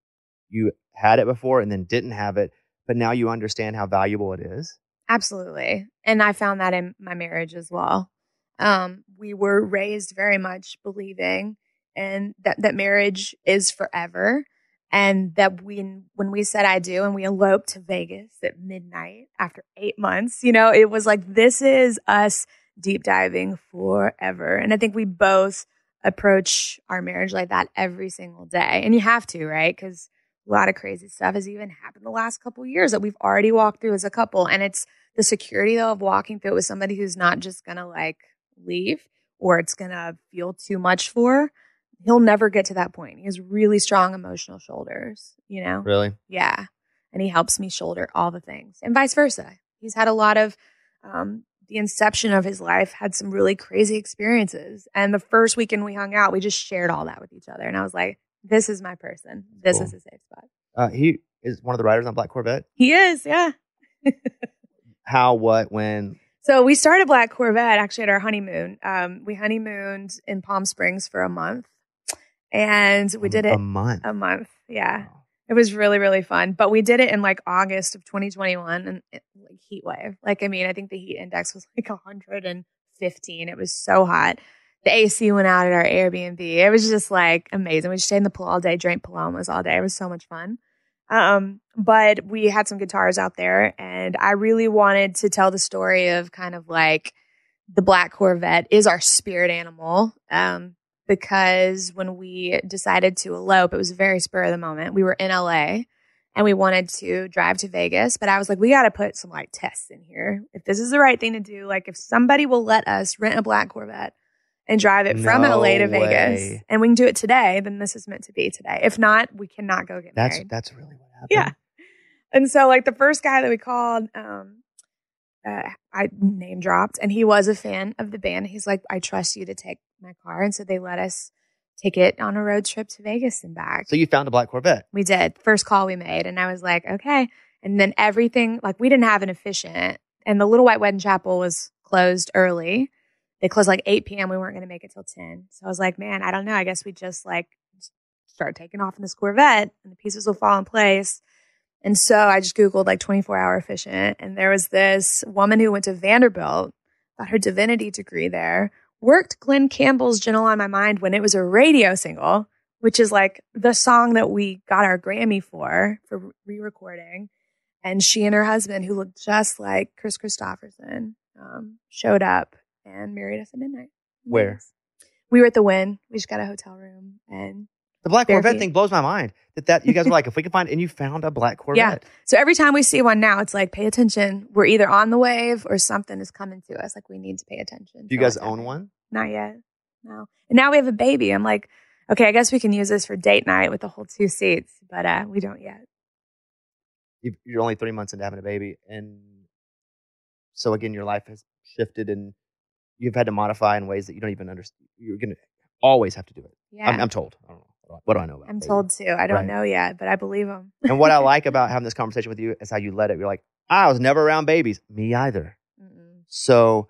you had it before and then didn't have it, but now you understand how valuable it is? Absolutely. And I found that in my marriage as well. Um, we were raised very much believing and that, that marriage is forever. And that we, when we said I do and we eloped to Vegas at midnight after eight months, you know, it was like, this is us deep diving forever. And I think we both approach our marriage like that every single day. And you have to, right? Because a lot of crazy stuff has even happened the last couple of years that we've already walked through as a couple. And it's the security though of walking through it with somebody who's not just going to like leave or it's going to feel too much for. He'll never get to that point. He has really strong emotional shoulders, you know? Really? Yeah. And he helps me shoulder all the things and vice versa. He's had a lot of, um, the inception of his life had some really crazy experiences. And the first weekend we hung out, we just shared all that with each other. And I was like, this is my person. This Cool. is a safe spot. Uh, he is one of the writers on Black Corvette. He is, yeah. How, what, when? So we started Black Corvette actually at our honeymoon. Um, we honeymooned in Palm Springs for a month. And we did it A month. a month. Yeah. It was really, really fun. But we did it in like August of twenty twenty-one and it, like heat wave. Like, I mean, I think the heat index was like one hundred fifteen. It was so hot. The A C went out at our Airbnb. It was just like amazing. We stayed in the pool all day, drank Palomas all day. It was so much fun. Um, but we had some guitars out there, and I really wanted to tell the story of kind of like the Black Corvette is our spirit animal. Um, because when we decided to elope, it was a very spur of the moment. We were in L A and we wanted to drive to Vegas, but I was like, we got to put some like tests in here. If this is the right thing to do, like if somebody will let us rent a Black Corvette and drive it from No L A to Vegas, way. and we can do it today, then this is meant to be today. If not, we cannot go get That's married. that's really what happened. Yeah. And so like the first guy that we called, um, uh, I name dropped, and he was a fan of the band. He's like, I trust you to take my car. And so they let us take it on a road trip to Vegas and back. So you found a Black Corvette. We did. First call we made. And I was like, okay. And then everything, like we didn't have an efficient, and the Little White Wedding Chapel was closed early. They closed like eight p.m. We weren't going to make it till ten. So I was like, man, I don't know. I guess we just like start taking off in this Corvette and the pieces will fall in place. And so I just Googled like twenty-four hour efficient. And there was this woman who went to Vanderbilt, got her divinity degree there, worked Glenn Campbell's Gentle on My Mind when it was a radio single, which is like the song that we got our Grammy for, for re-recording. And she and her husband, who looked just like Chris Christopherson, um, showed up and married us at midnight. Where? We were at the Wynn. We just got a hotel room. And The Black Bare Corvette feet. thing blows my mind. That that you guys were like, if we can find, and you found a Black Corvette. Yeah. So every time we see one now, it's like, pay attention. We're either on the wave or something is coming to us. Like we need to pay attention. Do you to guys what's own happening. one? Not yet. No. And now we have a baby. I'm like, okay, I guess we can use this for date night with the whole two seats, but uh, we don't yet. You've, you're only three months into having a baby, and so again, your life has shifted, and you've had to modify in ways that you don't even understand. You're gonna always have to do it. Yeah. I'm, I'm told. I don't know. What do I know about? I'm baby? told to. I don't Right. know yet, but I believe them. And what I like about having this conversation with you is how you let it. You're like, I was never around babies. Me either. Mm-mm. So,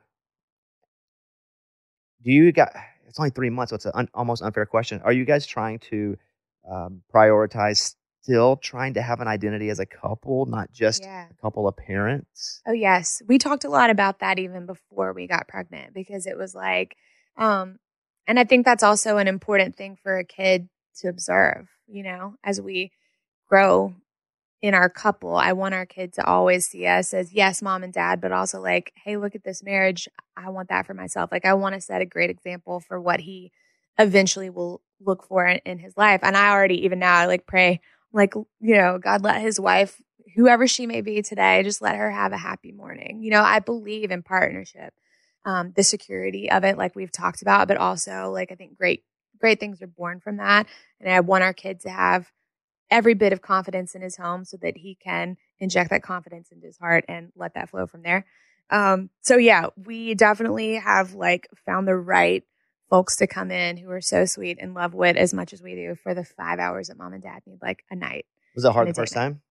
do you got? It's only three months, so it's an un, almost unfair question. Are you guys trying to um, prioritize still trying to have an identity as a couple, not just Yeah. a couple of parents? Oh, yes. We talked a lot about that even before we got pregnant because it was like, um, and I think that's also an important thing for a kid to observe, you know, as we grow in our couple. I want our kid to always see us as, yes, mom and dad, but also like, hey, look at this marriage. I want that for myself. Like, I want to set a great example for what he eventually will look for in, in his life. And I already, even now, I like pray, like, you know, God, let his wife, whoever she may be today, just let her have a happy morning. You know, I believe in partnership, um, the security of it, like we've talked about, but also like, I think great, great things are born from that. And I want our kid to have every bit of confidence in his home so that he can inject that confidence into his heart and let that flow from there. Um, so yeah, we definitely have like found the right folks to come in who are so sweet and love Wit as much as we do for the five hours that mom and dad need like a night. Was it hard and the a first date night. time?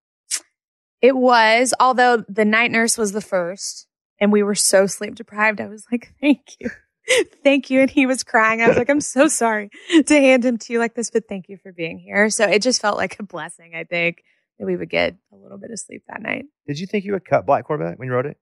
It was, although the night nurse was the first and we were so sleep deprived. I was like, thank you. Thank you. And he was crying. I was like, I'm so sorry to hand him to you like this, but thank you for being here. So it just felt like a blessing, I think, that we would get a little bit of sleep that night. Did you think you would cut Black Corvette when you wrote it?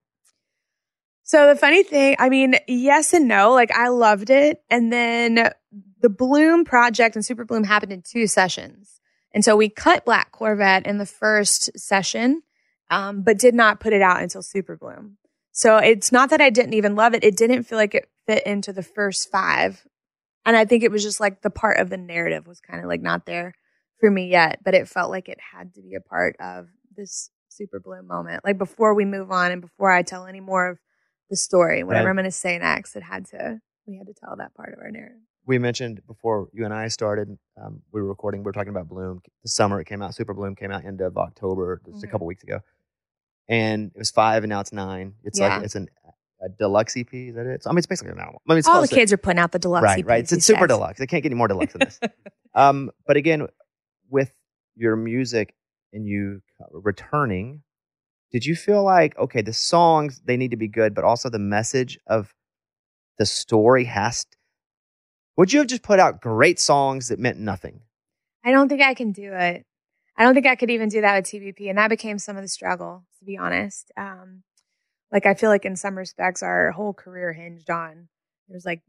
So the funny thing, I mean, yes and no. Like I loved it. And then the Bloom project and Super Bloom happened in two sessions. And so we cut Black Corvette in the first session, um, but did not put it out until Super Bloom. So it's not that I didn't even love it. It didn't feel like it fit into the first five. And I think it was just like the part of the narrative was kind of like not there for me yet, but it felt like it had to be a part of this Super Bloom moment. Like before we move on and before I tell any more of the story, whatever Right. I'm going to say next, it had to, we had to tell that part of our narrative. We mentioned before you and I started, um, we were recording, we were talking about Bloom. The summer it came out, Super Bloom came out end of October, just Mhm. a couple weeks ago. And it was five and now it's nine. It's Yeah. like, it's an, a deluxe E P, is that it? So, I mean, it's basically an album. I mean, it's All the close to- kids are putting out the deluxe right, E Ps right. It's, these it's super days. deluxe. They can't get any more deluxe than this. um, but again, with your music and you returning, did you feel like, okay, the songs, they need to be good, but also the message of the story has to, would you have just put out great songs that meant nothing? I don't think I can do it. I don't think I could even do that with T B P. And that became some of the struggle, to be honest. Um, like, I feel like in some respects, our whole career hinged on, it was like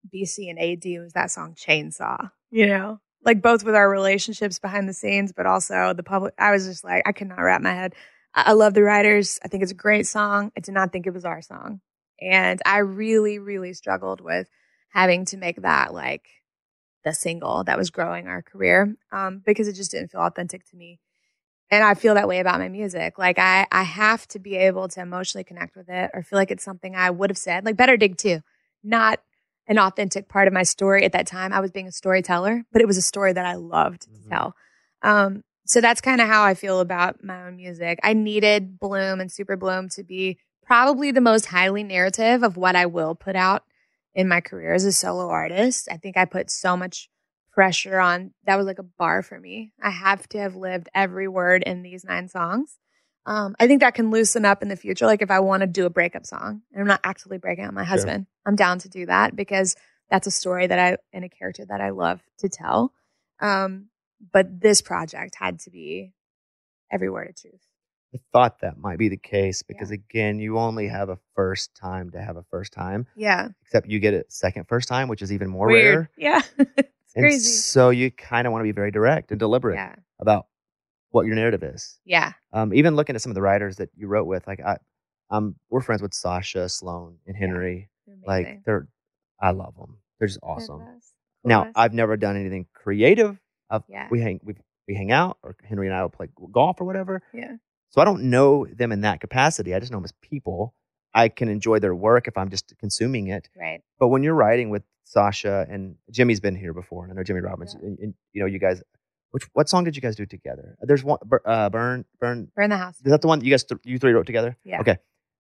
B C and A D was that song Chainsaw, you know, like both with our relationships behind the scenes, but also the public. I was just like, I could not wrap my head. I, I love the writers. I think it's a great song. I did not think it was our song. And I really, really struggled with having to make that like the single that was growing our career um, because it just didn't feel authentic to me. And I feel that way about my music. Like I, I have to be able to emotionally connect with it or feel like it's something I would have said. Like Better Dig Too, not an authentic part of my story at that time. I was being a storyteller, but it was a story that I loved mm-hmm. to tell. Um, so that's kind of how I feel about my own music. I needed Bloom and Super Bloom to be probably the most highly narrative of what I will put out in my career as a solo artist. I think I put so much pressure on. That was like a bar for me. I have to have lived every word in these nine songs. Um, I think that can loosen up in the future. Like if I want to do a breakup song and I'm not actively breaking up with my husband, sure. I'm down to do that because that's a story that I, and a character that I love to tell. Um, but this project had to be every word of truth. I thought that might be the case because yeah. again, you only have a first time to have a first time. Yeah. Except you get a second first time, which is even more Weird. rare. Yeah. It's and crazy. So you kind of want to be very direct and deliberate yeah. about what your narrative is. Yeah. Um, even looking at some of the writers that you wrote with, like I, um, we're friends with Sasha, Sloan, and Henry. Yeah. They're like they're, I love them. They're just awesome. They're now I've never done anything creative. I've, yeah. We hang, we we hang out, or Henry and I will play golf or whatever. Yeah. So I don't know them in that capacity. I just know them as people. I can enjoy their work if I'm just consuming it. Right. But when you're writing with Sasha and Jimmy's been here before, and I know Jimmy Robbins, yeah. and, and you know you guys. Which what song did you guys do together? There's one, uh, burn, burn, burn the house. Is that the one you guys, th- you three wrote together? Yeah. Okay.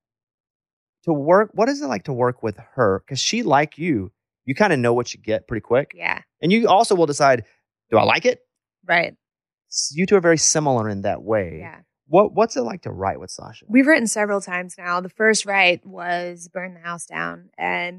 To work, what is it like to work with her? Because she, like you, you kind of know what you get pretty quick. Yeah. And you also will decide, do I like it? Right. You two are very similar in that way. Yeah. What What's it like to write with Sasha? We've written several times now. The first write was Burn the House Down, and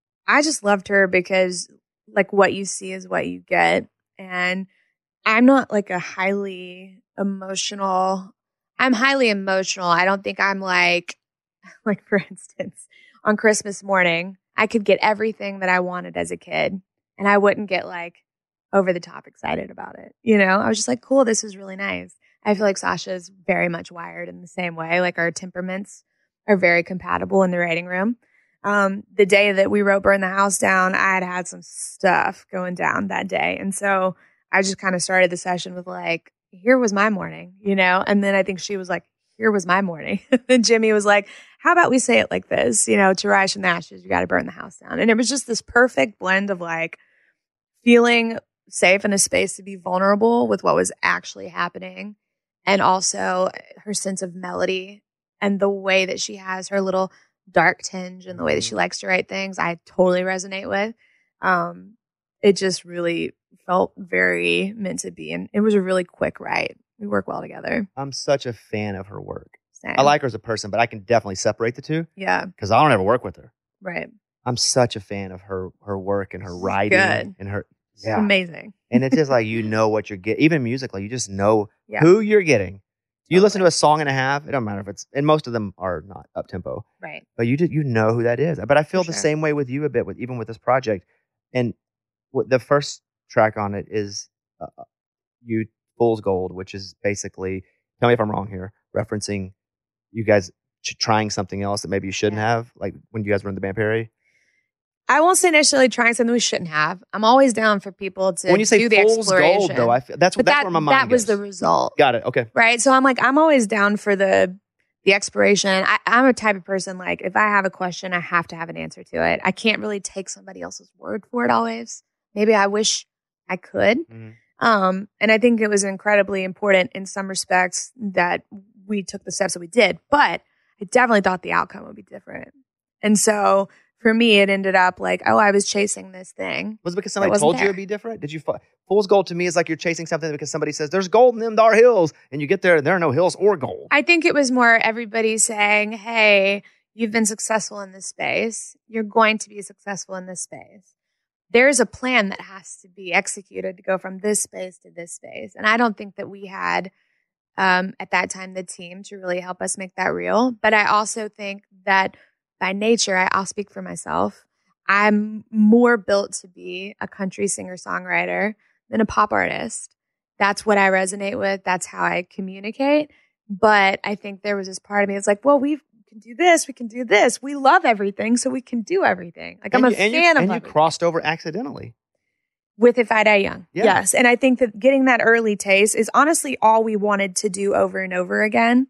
I just loved her because, like, what you see is what you get, and I'm not like a highly emotional. I'm highly emotional. I don't think I'm like, like for instance, on Christmas morning, I could get everything that I wanted as a kid and I wouldn't get like over the top excited about it. You know, I was just like, cool, this is really nice. I feel like Sasha is very much wired in the same way. Like our temperaments are very compatible in the writing room. Um, the day that we wrote Burn the House Down, I had had some stuff going down that day. And so I just kind of started the session with like, here was my morning, you know? And then I think she was like, here was my morning. Then Jimmy was like, how about we say it like this? You know, to rise from the ashes, you got to burn the house down. And it was just this perfect blend of like feeling safe in a space to be vulnerable with what was actually happening. And also her sense of melody and the way that she has her little dark tinge and the way that she likes to write things, I totally resonate with. Um, it just really felt very meant to be. And it was a really quick write. We work well together. I'm such a fan of her work. Same. I like her as a person, but I can definitely separate the two. Yeah. Because I don't ever work with her. Right. I'm such a fan of her her work and her writing. Good. And her, yeah. Amazing. And it's just like, you know what you're getting. Even musically, you just know yeah. who you're getting. You listen to a song and a half, it don't matter if it's, and most of them are not up tempo. Right. But you did, you know who that is. But I feel For the sure. same way with you a bit, with even with this project. And what the first track on it is uh, you Fool's Gold, which is basically, tell me if I'm wrong here, referencing you guys ch- trying something else that maybe you shouldn't Yeah. have, like when you guys were in the band Perry. I won't say necessarily trying something we shouldn't have. I'm always down for people to When you say do the Fool's exploration. Gold, though, I feel, that's, But that's that, where my mind that was goes. the result. Got it. Okay. Right. So I'm like, I'm always down for the the exploration. I, I'm a type of person, like, if I have a question, I have to have an answer to it. I can't really take somebody else's word for it always. Maybe I wish I could. Mm-hmm. Um, and I think it was incredibly important in some respects that we took the steps that we did. But I definitely thought the outcome would be different. And so for me, it ended up like, oh, I was chasing this thing. Was it because that somebody wasn't told you there. it'd be different? Did you? Fi- Fool's Gold to me is like you're chasing something because somebody says there's gold in them dar hills, and you get there and there are no hills or gold. I think it was more everybody saying, hey, you've been successful in this space. You're going to be successful in this space. There's a plan that has to be executed to go from this space to this space. And I don't think that we had, um, at that time, the team to really help us make that real. But I also think that by nature, I, I'll speak for myself. I'm more built to be a country singer-songwriter than a pop artist. That's what I resonate with. That's how I communicate. But I think there was this part of me that's like, well, we can do this. We can do this. We love everything, so we can do everything. Like, I'm and a you, and fan you, of And you everything. crossed over accidentally. With If I Die Young. Yeah. Yes. And I think that getting that early taste is honestly all we wanted to do over and over again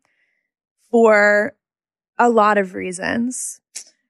for a lot of reasons.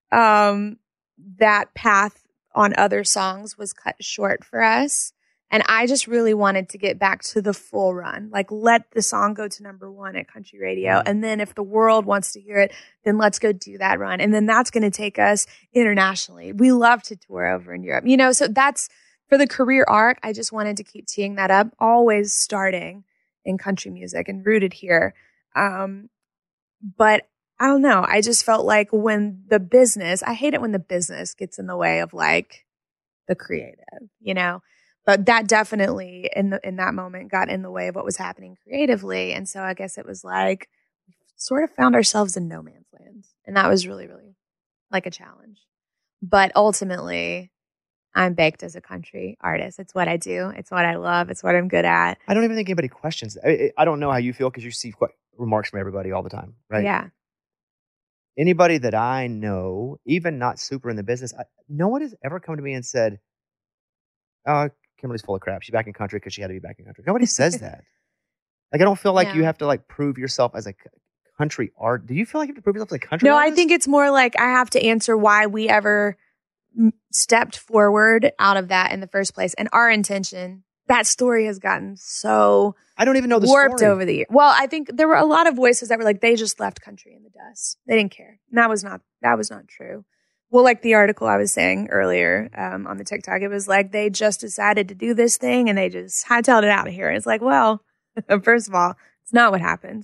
Um, that path on other songs was cut short for us. And I just really wanted to get back to the full run. Like, let the song go to number one at country radio. Mm-hmm. And then if the world wants to hear it, then let's go do that run. And then that's going to take us internationally. We love to tour over in Europe. You know, so that's for the career arc. I just wanted to keep teeing that up, always starting in country music and rooted here. Um, but I don't know. I just felt like when the business, I hate it when the business gets in the way of like the creative, you know? But that definitely in the in that moment got in the way of what was happening creatively. And so I guess it was like we sort of found ourselves in no man's land. And that was really, really like a challenge. But ultimately, I'm baked as a country artist. It's what I do. It's what I love. It's what I'm good at. I don't even think anybody questions. I, I don't know how you feel because you see quite remarks from everybody all the time, right? Yeah. Anybody that I know, even not super in the business, I, no one has ever come to me and said, oh, Kimberly's full of crap. She's back in country because she had to be back in country. Nobody says that. Like, I don't feel like Yeah. you have to like prove yourself as a c- country art. Do you feel like you have to prove yourself as a country No, artist? I think it's more like I have to answer why we ever m- stepped forward out of that in the first place. And our intention, that story has gotten so I don't even know the warped story. over the years. Well, I think there were a lot of voices that were like, they just left country in the dust. They didn't care. And that was not, that was not true. Well, like the article I was saying earlier um, on the TikTok, it was like they just decided to do this thing and they just hightailed it out of here. And it's like, well, first of all, it's not what happened.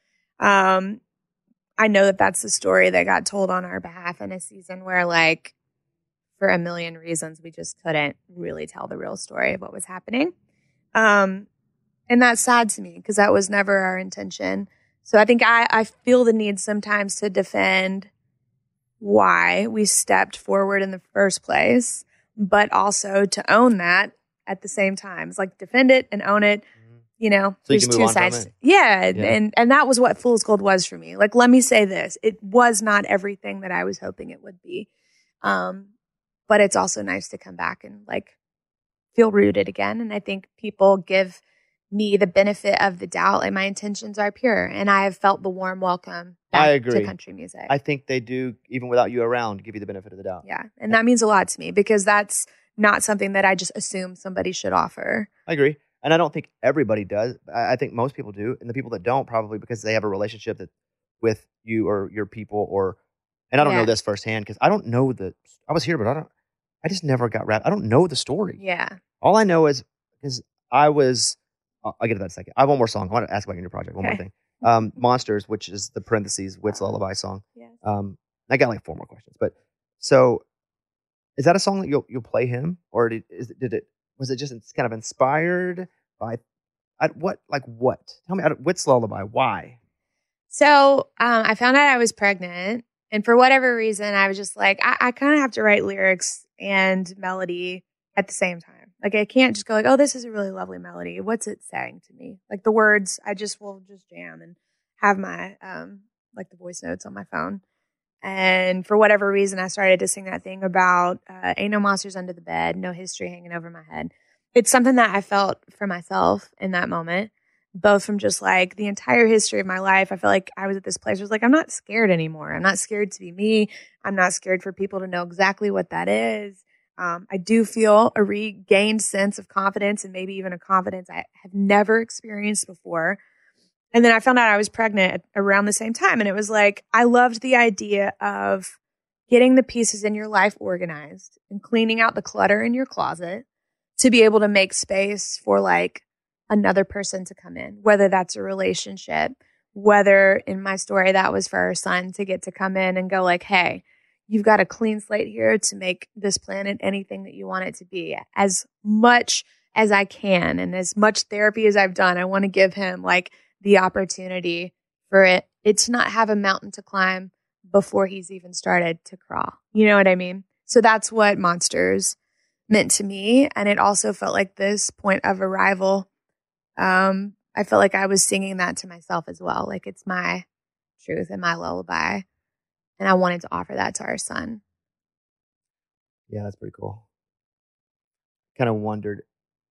Um, I know that that's the story that got told on our behalf in a season where, like, for a million reasons, we just couldn't really tell the real story of what was happening. Um, and that's sad to me because that was never our intention. So I think I, I feel the need sometimes to defend why we stepped forward in the first place, but also to own that at the same time. It's like defend it and own it. You know, So you there's can move two on from sides. it. Yeah, Yeah. And, and that was what Fool's Gold was for me. Like, let me say this. It was not everything that I was hoping it would be. Um, but it's also nice to come back and like feel rooted again. And I think people give me the benefit of the doubt, and my intentions are pure. And I have felt the warm welcome back I agree. to country music. I think they do, even without you around, give you the benefit of the doubt. Yeah. And that means a lot to me because that's not something that I just assume somebody should offer. I agree. And I don't think everybody does. I I think most people do. And the people that don't, probably because they have a relationship that with you or your people or, and I don't Yeah. know this firsthand because I don't know the, I was here, but I don't, I just never got wrapped. I don't know the story. Yeah. All I know is, because I was, I'll I'll get to that in a second. I have one more song. I want to ask about your new project. One more Okay. thing. Um, Monsters, which is the parentheses, Wit's Lullaby song. Yes. Um, I got like four more questions. But so is that a song that you'll you'll play him? Or did, is it, did it, was it just kind of inspired by, I, what, like what? Tell me, Wit's Lullaby, why? So um, I found out I was pregnant. And for whatever reason, I was just like, I, I kind of have to write lyrics and melody at the same time. Like, I can't just go like, oh, this is a really lovely melody. What's it saying to me? Like the words, I just will just jam and have my, um, like the voice notes on my phone. And for whatever reason, I started to sing that thing about uh, ain't no monsters under the bed, no history hanging over my head. It's something that I felt for myself in that moment, both from just like the entire history of my life. I felt like I was at this place where I was like, I'm not scared anymore. I'm not scared to be me. I'm not scared for people to know exactly what that is. Um, I do feel a regained sense of confidence and maybe even a confidence I have never experienced before. And then I found out I was pregnant at, around the same time. And it was like, I loved the idea of getting the pieces in your life organized and cleaning out the clutter in your closet to be able to make space for like another person to come in, whether that's a relationship, whether in my story that was for our son to get to come in and go like, hey, you've got a clean slate here to make this planet anything that you want it to be. As much as I can and as much therapy as I've done, I want to give him like the opportunity for it, it to not have a mountain to climb before he's even started to crawl. You know what I mean? So that's what Monsters meant to me. And it also felt like this point of arrival. Um, I felt like I was singing that to myself as well. Like it's my truth and my lullaby. And I wanted to offer that to our son. Yeah, that's pretty cool. Kind of wondered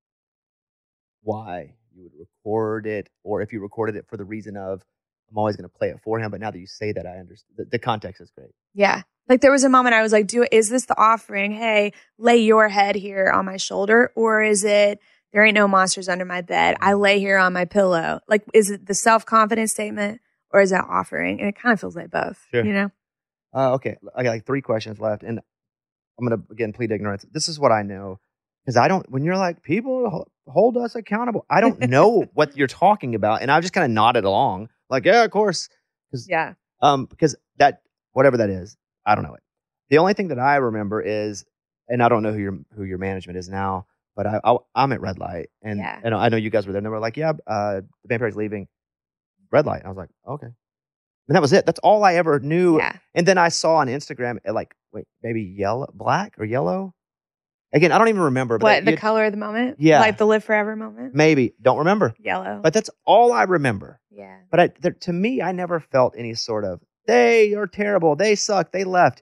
why you would record it, or if you recorded it for the reason of, I'm always going to play it for him. But now that you say that, I understand. The, the context is great. Yeah. Like there was a moment I was like, do is this the offering? Hey, lay your head here on my shoulder. Or is it, there ain't no monsters under my bed. I lay here on my pillow. Like, is it the self-confidence statement or is that offering? And it kind of feels like both, Sure. you know? Uh, okay. I got like three questions left. And I'm going to, again, plead ignorance. This is what I know. Because I don't, when you're like, people hold us accountable, I don't know what you're talking about. And I just kind of nodded along. Like, yeah, of course. Yeah. Um, because that, whatever that is, I don't know it. The only thing that I remember is, and I don't know who your who your management is now, but I, I I'm at Red Light, and Yeah. and I know you guys were there. And they were like, yeah, uh, the Band Perry's leaving Red Light. I was like, okay, and that was it. That's all I ever knew. Yeah. And then I saw on Instagram, uh, like, wait, maybe yellow, black or yellow. Again, I don't even remember. But What, that- the you- color of the moment? Yeah. Like the live forever moment? maybe don't remember. Yellow. But that's all I remember. Yeah. But I, there, to me, I never felt any sort of, they are terrible, they suck, they left.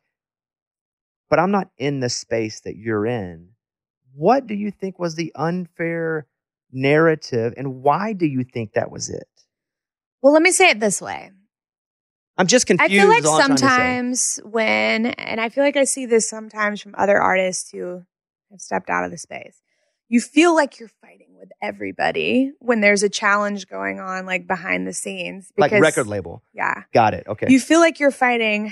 But I'm not in the space that you're in. What do you think was the unfair narrative, and why do you think that was it? Well, let me say it this way. I'm just confused. I feel like is all I'm trying to say. sometimes when, and I feel like I see this sometimes from other artists who have stepped out of the space, you feel like you're fighting with everybody when there's a challenge going on, like behind the scenes. Like because- record label. Yeah. Got it. Okay. You feel like you're fighting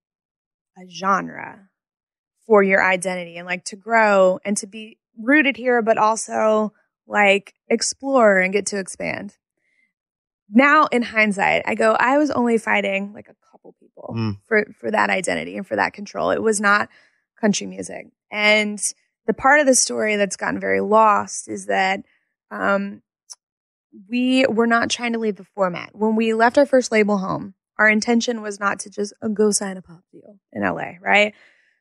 a genre for your identity and like to grow and to be rooted here, but also like explore and get to expand. Now in hindsight, I go, I was only fighting like a couple people Mm. for, for that identity and for that control. It was not country music. And the part of the story that's gotten very lost is that um, we were not trying to leave the format. When we left our first label home, our intention was not to just uh, go sign a pop deal in L A, right?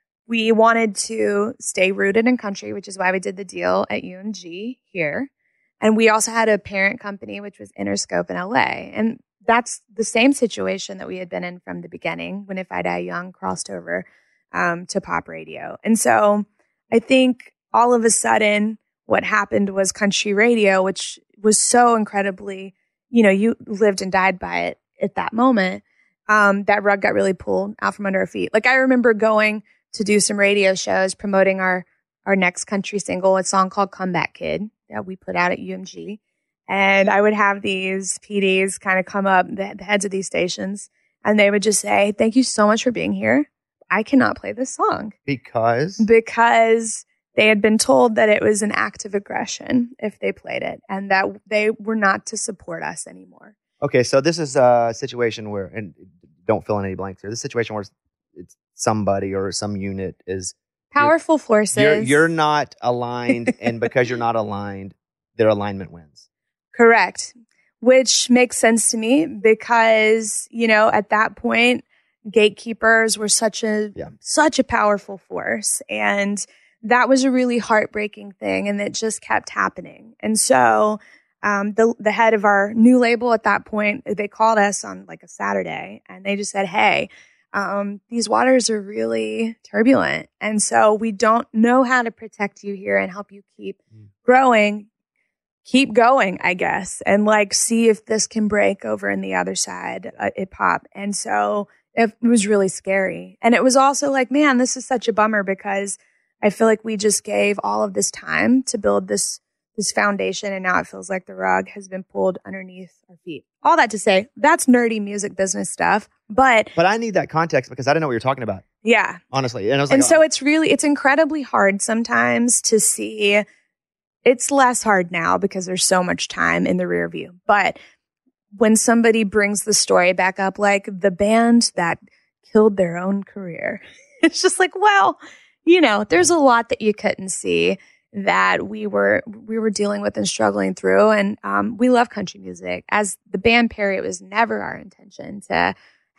We wanted to stay rooted in country, which is why we did the deal at U M G here. And we also had a parent company, which was Interscope in L A. And that's the same situation that we had been in from the beginning when If I Die Young crossed over um, to pop radio. And so I think all of a sudden what happened was country radio, which was so incredibly, you know, you lived and died by it at that moment. Um, that rug got really pulled out from under our feet. Like I remember going to do some radio shows promoting our, our next country single, a song called Comeback Kid that we put out at U M G. And I would have these P Ds kind of come up, the, the heads of these stations, and they would just say, thank you so much for being here. I cannot play this song. Because? Because they had been told that it was an act of aggression if they played it and that they were not to support us anymore. Okay, so this is a situation where, and don't fill in any blanks here, this situation where it's somebody or some unit is Powerful forces. You're, you're not aligned, and because you're not aligned, their alignment wins. Correct. Which makes sense to me because, you know, at that point, gatekeepers were such a Yeah. such a powerful force. And that was a really heartbreaking thing. And it just kept happening. And so um, the the head of our new label at that point, they called us on like a Saturday and they just said, hey, um, these waters are really turbulent. And so we don't know how to protect you here and help you keep growing. Keep going, I guess, and like see if this can break over in the other side uh, at pop. And so it was really scary. And it was also like, man, this is such a bummer because I feel like we just gave all of this time to build this this foundation, and now it feels like the rug has been pulled underneath our feet. All that to say, that's nerdy music business stuff. But But I need that context because I didn't know what you're talking about, yeah. honestly. And I was And like, so oh, it's really, it's incredibly hard sometimes to see. It's less hard now because there's so much time in the rear view. But when somebody brings the story back up, like the band that killed their own career, it's just like, well, you know, there's a lot that you couldn't see that we were we were dealing with and struggling through. And um, we love country music. As the band Perry, it was never our intention to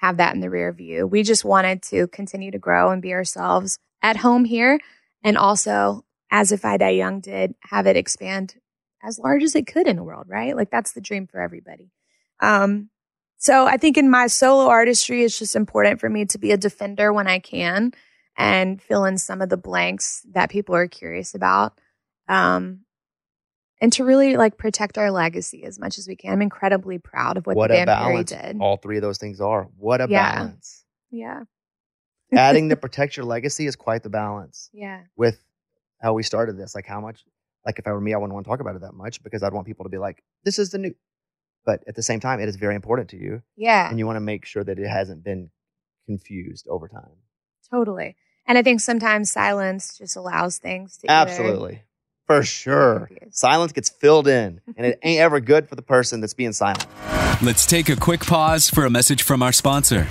have that in the rear view. We just wanted to continue to grow and be ourselves at home here. And also, as If I Die Young did, have it expand as large as it could in the world, right? Like that's the dream for everybody. Um, so I think in my solo artistry, it's just important for me to be a defender when I can and fill in some of the blanks that people are curious about. Um, and to really like protect our legacy as much as we can. I'm incredibly proud of what, What the a band Perry balance did. all three of those things are. What a Yeah. balance. Yeah. Adding to protect your legacy is quite the balance. Yeah. With how we started this, like how much, like if I were me, I wouldn't want to talk about it that much because I'd want people to be like, this is the new, but at the same time, it is very important to you. Yeah. And you want to make sure that it hasn't been confused over time. Totally. And I think sometimes silence just allows things to either- Absolutely. For sure. Silence gets filled in and it ain't ever good for the person that's being silent. Let's take a quick pause for a message from our sponsor.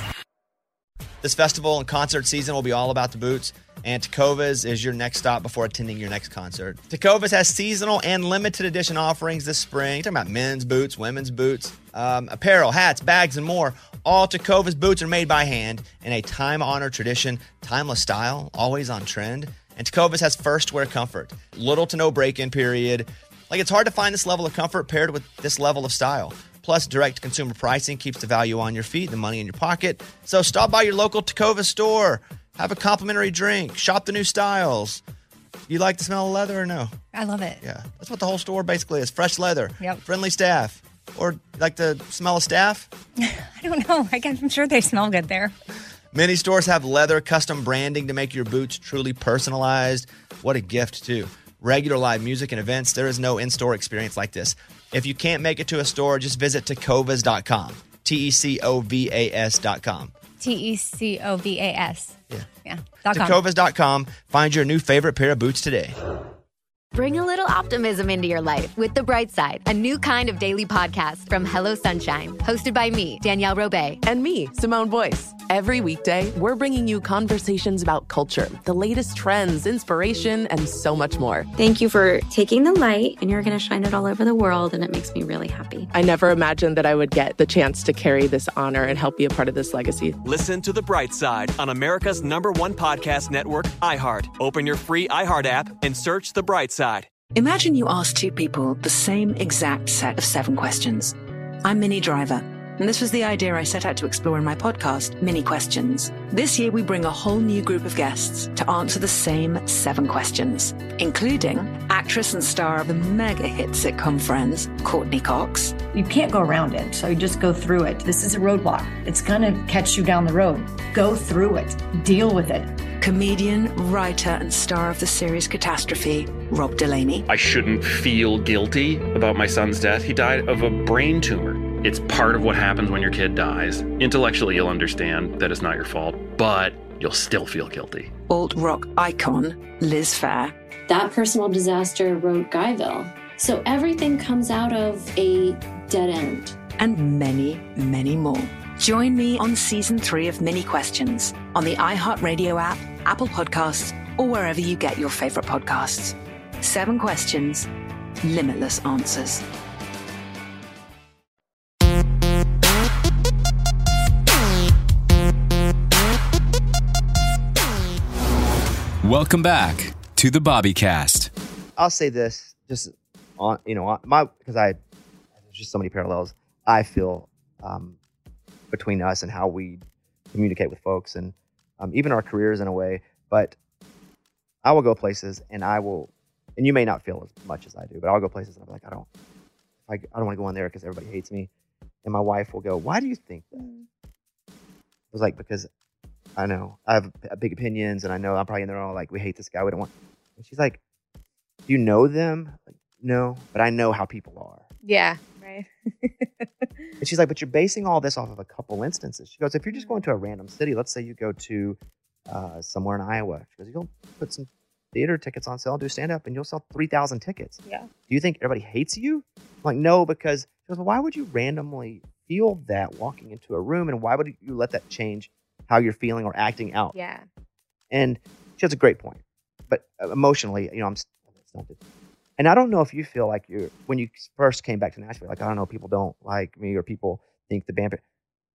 This festival and concert season will be all about the boots, and Tecovas is your next stop before attending your next concert. Tecovas has seasonal and limited edition offerings this spring. You're talking about men's boots, women's boots, um, apparel, hats, bags, and more. All Tecovas boots are made by hand in a time-honored tradition, timeless style, always on trend. And Tecovas has first wear comfort, little to no break-in period. Like it's hard to find this level of comfort paired with this level of style. Plus, direct consumer pricing keeps the value on your feet, the money in your pocket. So stop by your local Tecovas store, have a complimentary drink, shop the new styles. You like the smell of leather or no? I love it. Yeah, that's what the whole store basically is. Fresh leather, Yep. friendly staff. Or like the smell of staff? I don't know. I guess, I'm sure they smell good there. Many stores have leather custom branding to make your boots truly personalized. What a gift, too. Regular live music and events, there is no in-store experience like this. If you can't make it to a store, just visit tecovas dot com. T E C O V A S dot com. T E C O V A S. Yeah. Yeah. Dot com. tecovas dot com. Find your new favorite pair of boots today. Bring a little optimism into your life with The Bright Side, a new kind of daily podcast from Hello Sunshine, hosted by me, Danielle Robay. And me, Simone Boyce. Every weekday, we're bringing you conversations about culture, the latest trends, inspiration, and so much more. Thank you for taking the light, and you're going to shine it all over the world, and it makes me really happy. I never imagined that I would get the chance to carry this honor and help be a part of this legacy. Listen to The Bright Side on America's number one podcast network, iHeart. Open your free iHeart app and search The Bright Side. Imagine you ask two people the same exact set of seven questions. I'm Minnie Driver, and this was the idea I set out to explore in my podcast, Minnie Questions. This year, we bring a whole new group of guests to answer the same seven questions, including actress and star of the mega hit sitcom Friends, Courtney Cox. You can't go around it, so you just go through it. This is a roadblock. It's going to catch you down the road. Go through it. Deal with it. Comedian, writer, and star of the series Catastrophe, Rob Delaney. I shouldn't feel guilty about my son's death. He died of a brain tumor. It's part of what happens when your kid dies. Intellectually, you'll understand that it's not your fault, but you'll still feel guilty. Alt-rock icon, Liz Phair. That personal disaster wrote Guyville. So everything comes out of a dead end. And many, many more. Join me on season three of Minnie Questions on the iHeartRadio app, Apple Podcasts, or wherever you get your favorite podcasts. Seven questions, limitless answers. Welcome back to the Bobbycast. I'll say this, just on, you know, on my, because I, there's just so many parallels. I feel um, between us and how we communicate with folks and um, even our careers in a way. But I will go places and I will, and you may not feel as much as I do, but I'll go places and I'll be like, I don't, I, I don't want to go in there because everybody hates me. And my wife will go, why do you think that? I was like, because I know I have big opinions and I know I'm probably in there all like, we hate this guy. We don't want, and she's like, do you know them? Like, no, but I know how people are. Yeah. Right. And she's like, but you're basing all this off of a couple instances. She goes, if you're just going to a random city, let's say you go to uh, somewhere in Iowa. She goes, you'll put some theater tickets on sale, do stand up, and you'll sell three thousand tickets. Yeah. Do you think everybody hates you? I'm like, no, because she goes, well, why would you randomly feel that walking into a room? And why would you let that change how you're feeling or acting out? Yeah. And she has a great point. But emotionally, you know, I'm stunted. And I don't know if you feel like you're, when you first came back to Nashville, like, I don't know, people don't like me or people think the band.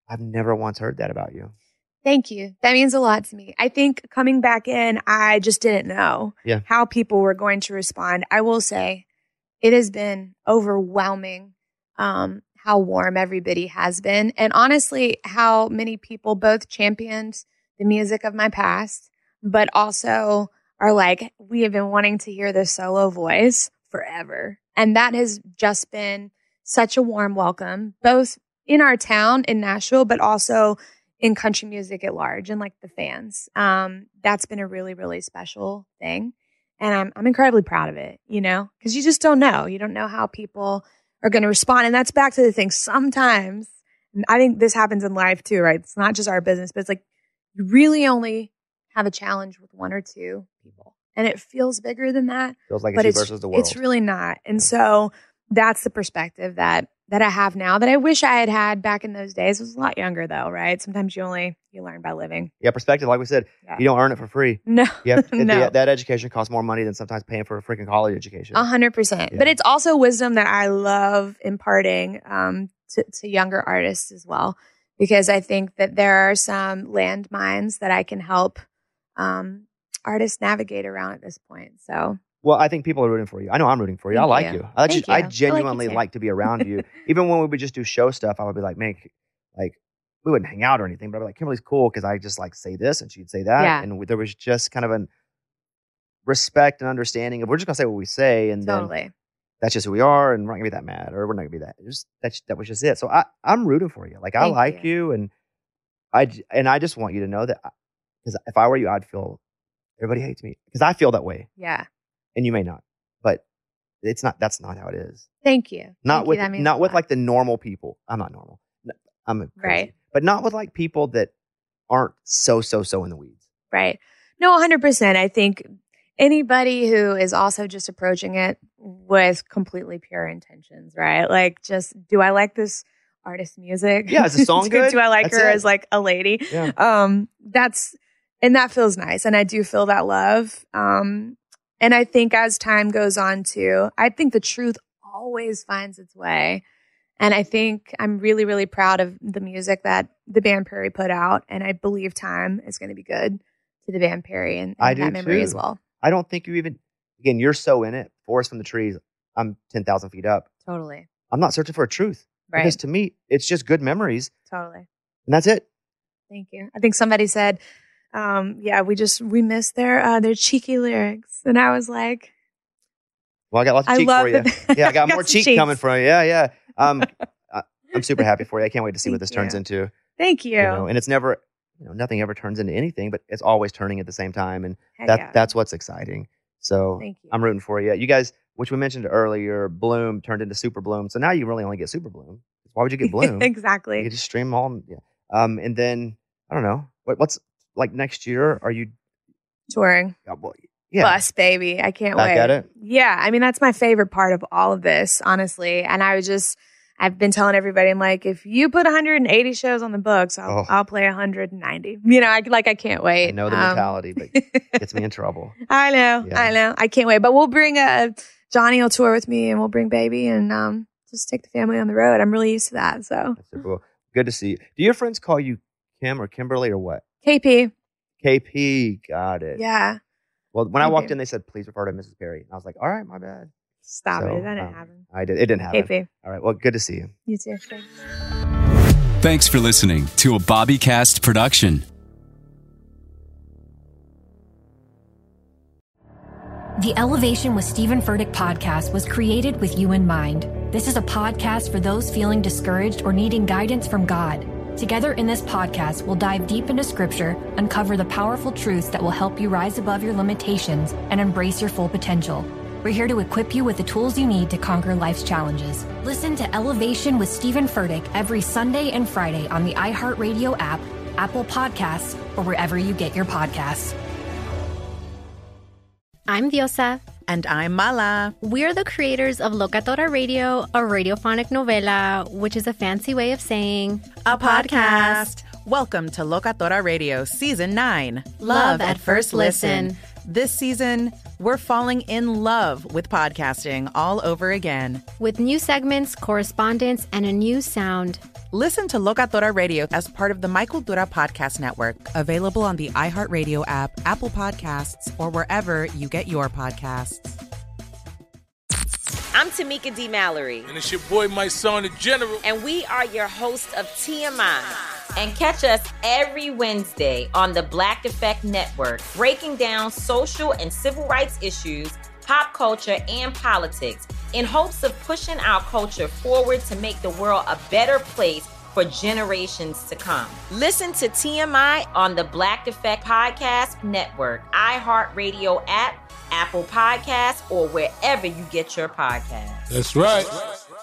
I've never once heard that about you. Thank you. That means a lot to me. I think coming back in, I just didn't know yeah. how people were going to respond. I will say it has been overwhelming um, how warm everybody has been. And honestly, how many people both championed the music of my past, but also are like, we have been wanting to hear this solo voice forever. And that has just been such a warm welcome, both in our town in Nashville, but also in country music at large and like the fans. Um, that's been a really, really special thing. And I'm, I'm incredibly proud of it, you know, because you just don't know. You don't know how people are going to respond. And that's back to the thing. Sometimes, and I think this happens in life too, right? It's not just our business, but it's like you really only have a challenge with one or two people. And it feels bigger than that. Feels like but it's you it's, versus the world. It's really not. And so that's the perspective that that I have now that I wish I had had back in those days. I was a lot younger though, right? Sometimes you only, you learn by living. Yeah, perspective, like we said, yeah. you don't earn it for free. No, you have, no. The, that education costs more money than sometimes paying for a freaking college education. A hundred percent. But it's also wisdom that I love imparting um, to, to younger artists as well, because I think that there are some landmines that I can help um, artists navigate around at this point. So Well, I think people are rooting for you. I know I'm rooting for you. Thank I like you. you. I, Thank just, I you. I genuinely like you like, too. to be around you. Even when we would just do show stuff, I would be like, man, like we wouldn't hang out or anything, but I'd be like, Kimberly's cool because I just like say this and she'd say that. Yeah. And we, there was just kind of an respect and understanding of we're just going to say what we say. And Totally. then that's just who we are. And we're not going to be that mad or we're not going to be that. Just, that's, that was just it. So I, I'm rooting for you. Like I Thank like you. and I, j- and I just want you to know that because if I were you, I'd feel everybody hates me because I feel that way. Yeah. And you may not, but it's not, that's not how it is. Thank you. Not Thank with, you. That means not a with lot. like the normal people. I'm not normal. No, I'm crazy. Right. But not with like people that aren't so, so, so in the weeds. Right. No, one hundred percent. I think anybody who is also just approaching it with completely pure intentions, right? Like just, do I like this artist's music? Yeah, is the song do, good? do I like That's her it. as like a lady? Yeah. Um, that's, and that feels nice. And I do feel that love. Um, and I think as time goes on too, I think the truth always finds its way. And I think I'm really, really proud of the music that the band Perry put out. And I believe time is going to be good to the band Perry and, and I that do memory too. as well. I don't think you even, again, you're so in it. Forest from the trees. I'm ten thousand feet up. Totally. I'm not searching for a truth. Right. Because to me, it's just good memories. Totally. And that's it. Thank you. I think somebody said, um, yeah, we just, we missed their, uh, their cheeky lyrics. And I was like, Well, I got lots of I cheek love for you. that- Yeah, I got I got more some cheek cheeks. coming from you. Yeah, yeah. Um, I, I'm super happy for you. I can't wait to see what Thank this turns you. into. thank you. You know, and it's never, you know, nothing ever turns into anything, but it's always turning at the same time. And Heck that yeah. that's what's exciting. So Thank you. I'm rooting for you. You guys, which we mentioned earlier, Bloom turned into Super Bloom. So now you really only get Super Bloom. Why would you get Bloom? Exactly. You could just stream all. Yeah. Um, and then I don't know what, what's like next year. Are you? Touring. Uh, well, yeah. Bus, baby. I can't Back wait. at it? Yeah. I mean, that's my favorite part of all of this, honestly. And I was just, I've been telling everybody, I'm like, if you put one hundred eighty shows on the books, I'll, Oh. I'll play one hundred ninety. You know, I like, I can't wait. I know the Um, mentality, but it gets me in trouble. I know. Yeah. I know. I can't wait. But we'll bring a Johnny will tour with me and we'll bring baby and um just take the family on the road. I'm really used to that. So That's super cool. Good to see you. Do your friends call you Kim or Kimberly or what? K P. K P. Got it. Yeah. Well, when I K P. walked in, they said, please refer to Missus Perry. And I was like, all right, my bad. Stop So, it. That didn't um, happen. I did. It didn't happen. K P. All right. Well, good to see you. You too. Thanks. Thanks for listening to a BobbyCast production. The Elevation with Stephen Furtick podcast was created with you in mind. This is a podcast for those feeling discouraged or needing guidance from God. Together in this podcast, we'll dive deep into scripture, uncover the powerful truths that will help you rise above your limitations and embrace your full potential. We're here to equip you with the tools you need to conquer life's challenges. Listen to Elevation with Stephen Furtick every Sunday and Friday on the iHeartRadio app, Apple Podcasts, or wherever you get your podcasts. I'm Diosa. And I'm Mala. We're the creators of Locatora Radio, a radiophonic novela, which is a fancy way of saying A podcast. Welcome to Locatora Radio Season nine. Love at First Listen. This season, we're falling in love with podcasting all over again. With new segments, correspondence, and a new sound. Listen to Locatora Radio as part of the My Cultura Podcast Network. Available on the iHeartRadio app, Apple Podcasts, or wherever you get your podcasts. I'm Tamika D. Mallory. And it's your boy, my son, the General. And we are your hosts of T M I. And catch us every Wednesday on the Black Effect Network, breaking down social and civil rights issues, pop culture, and politics in hopes of pushing our culture forward to make the world a better place for generations to come. Listen to T M I on the Black Effect Podcast Network, iHeartRadio app, Apple Podcasts, or wherever you get your podcasts. That's right.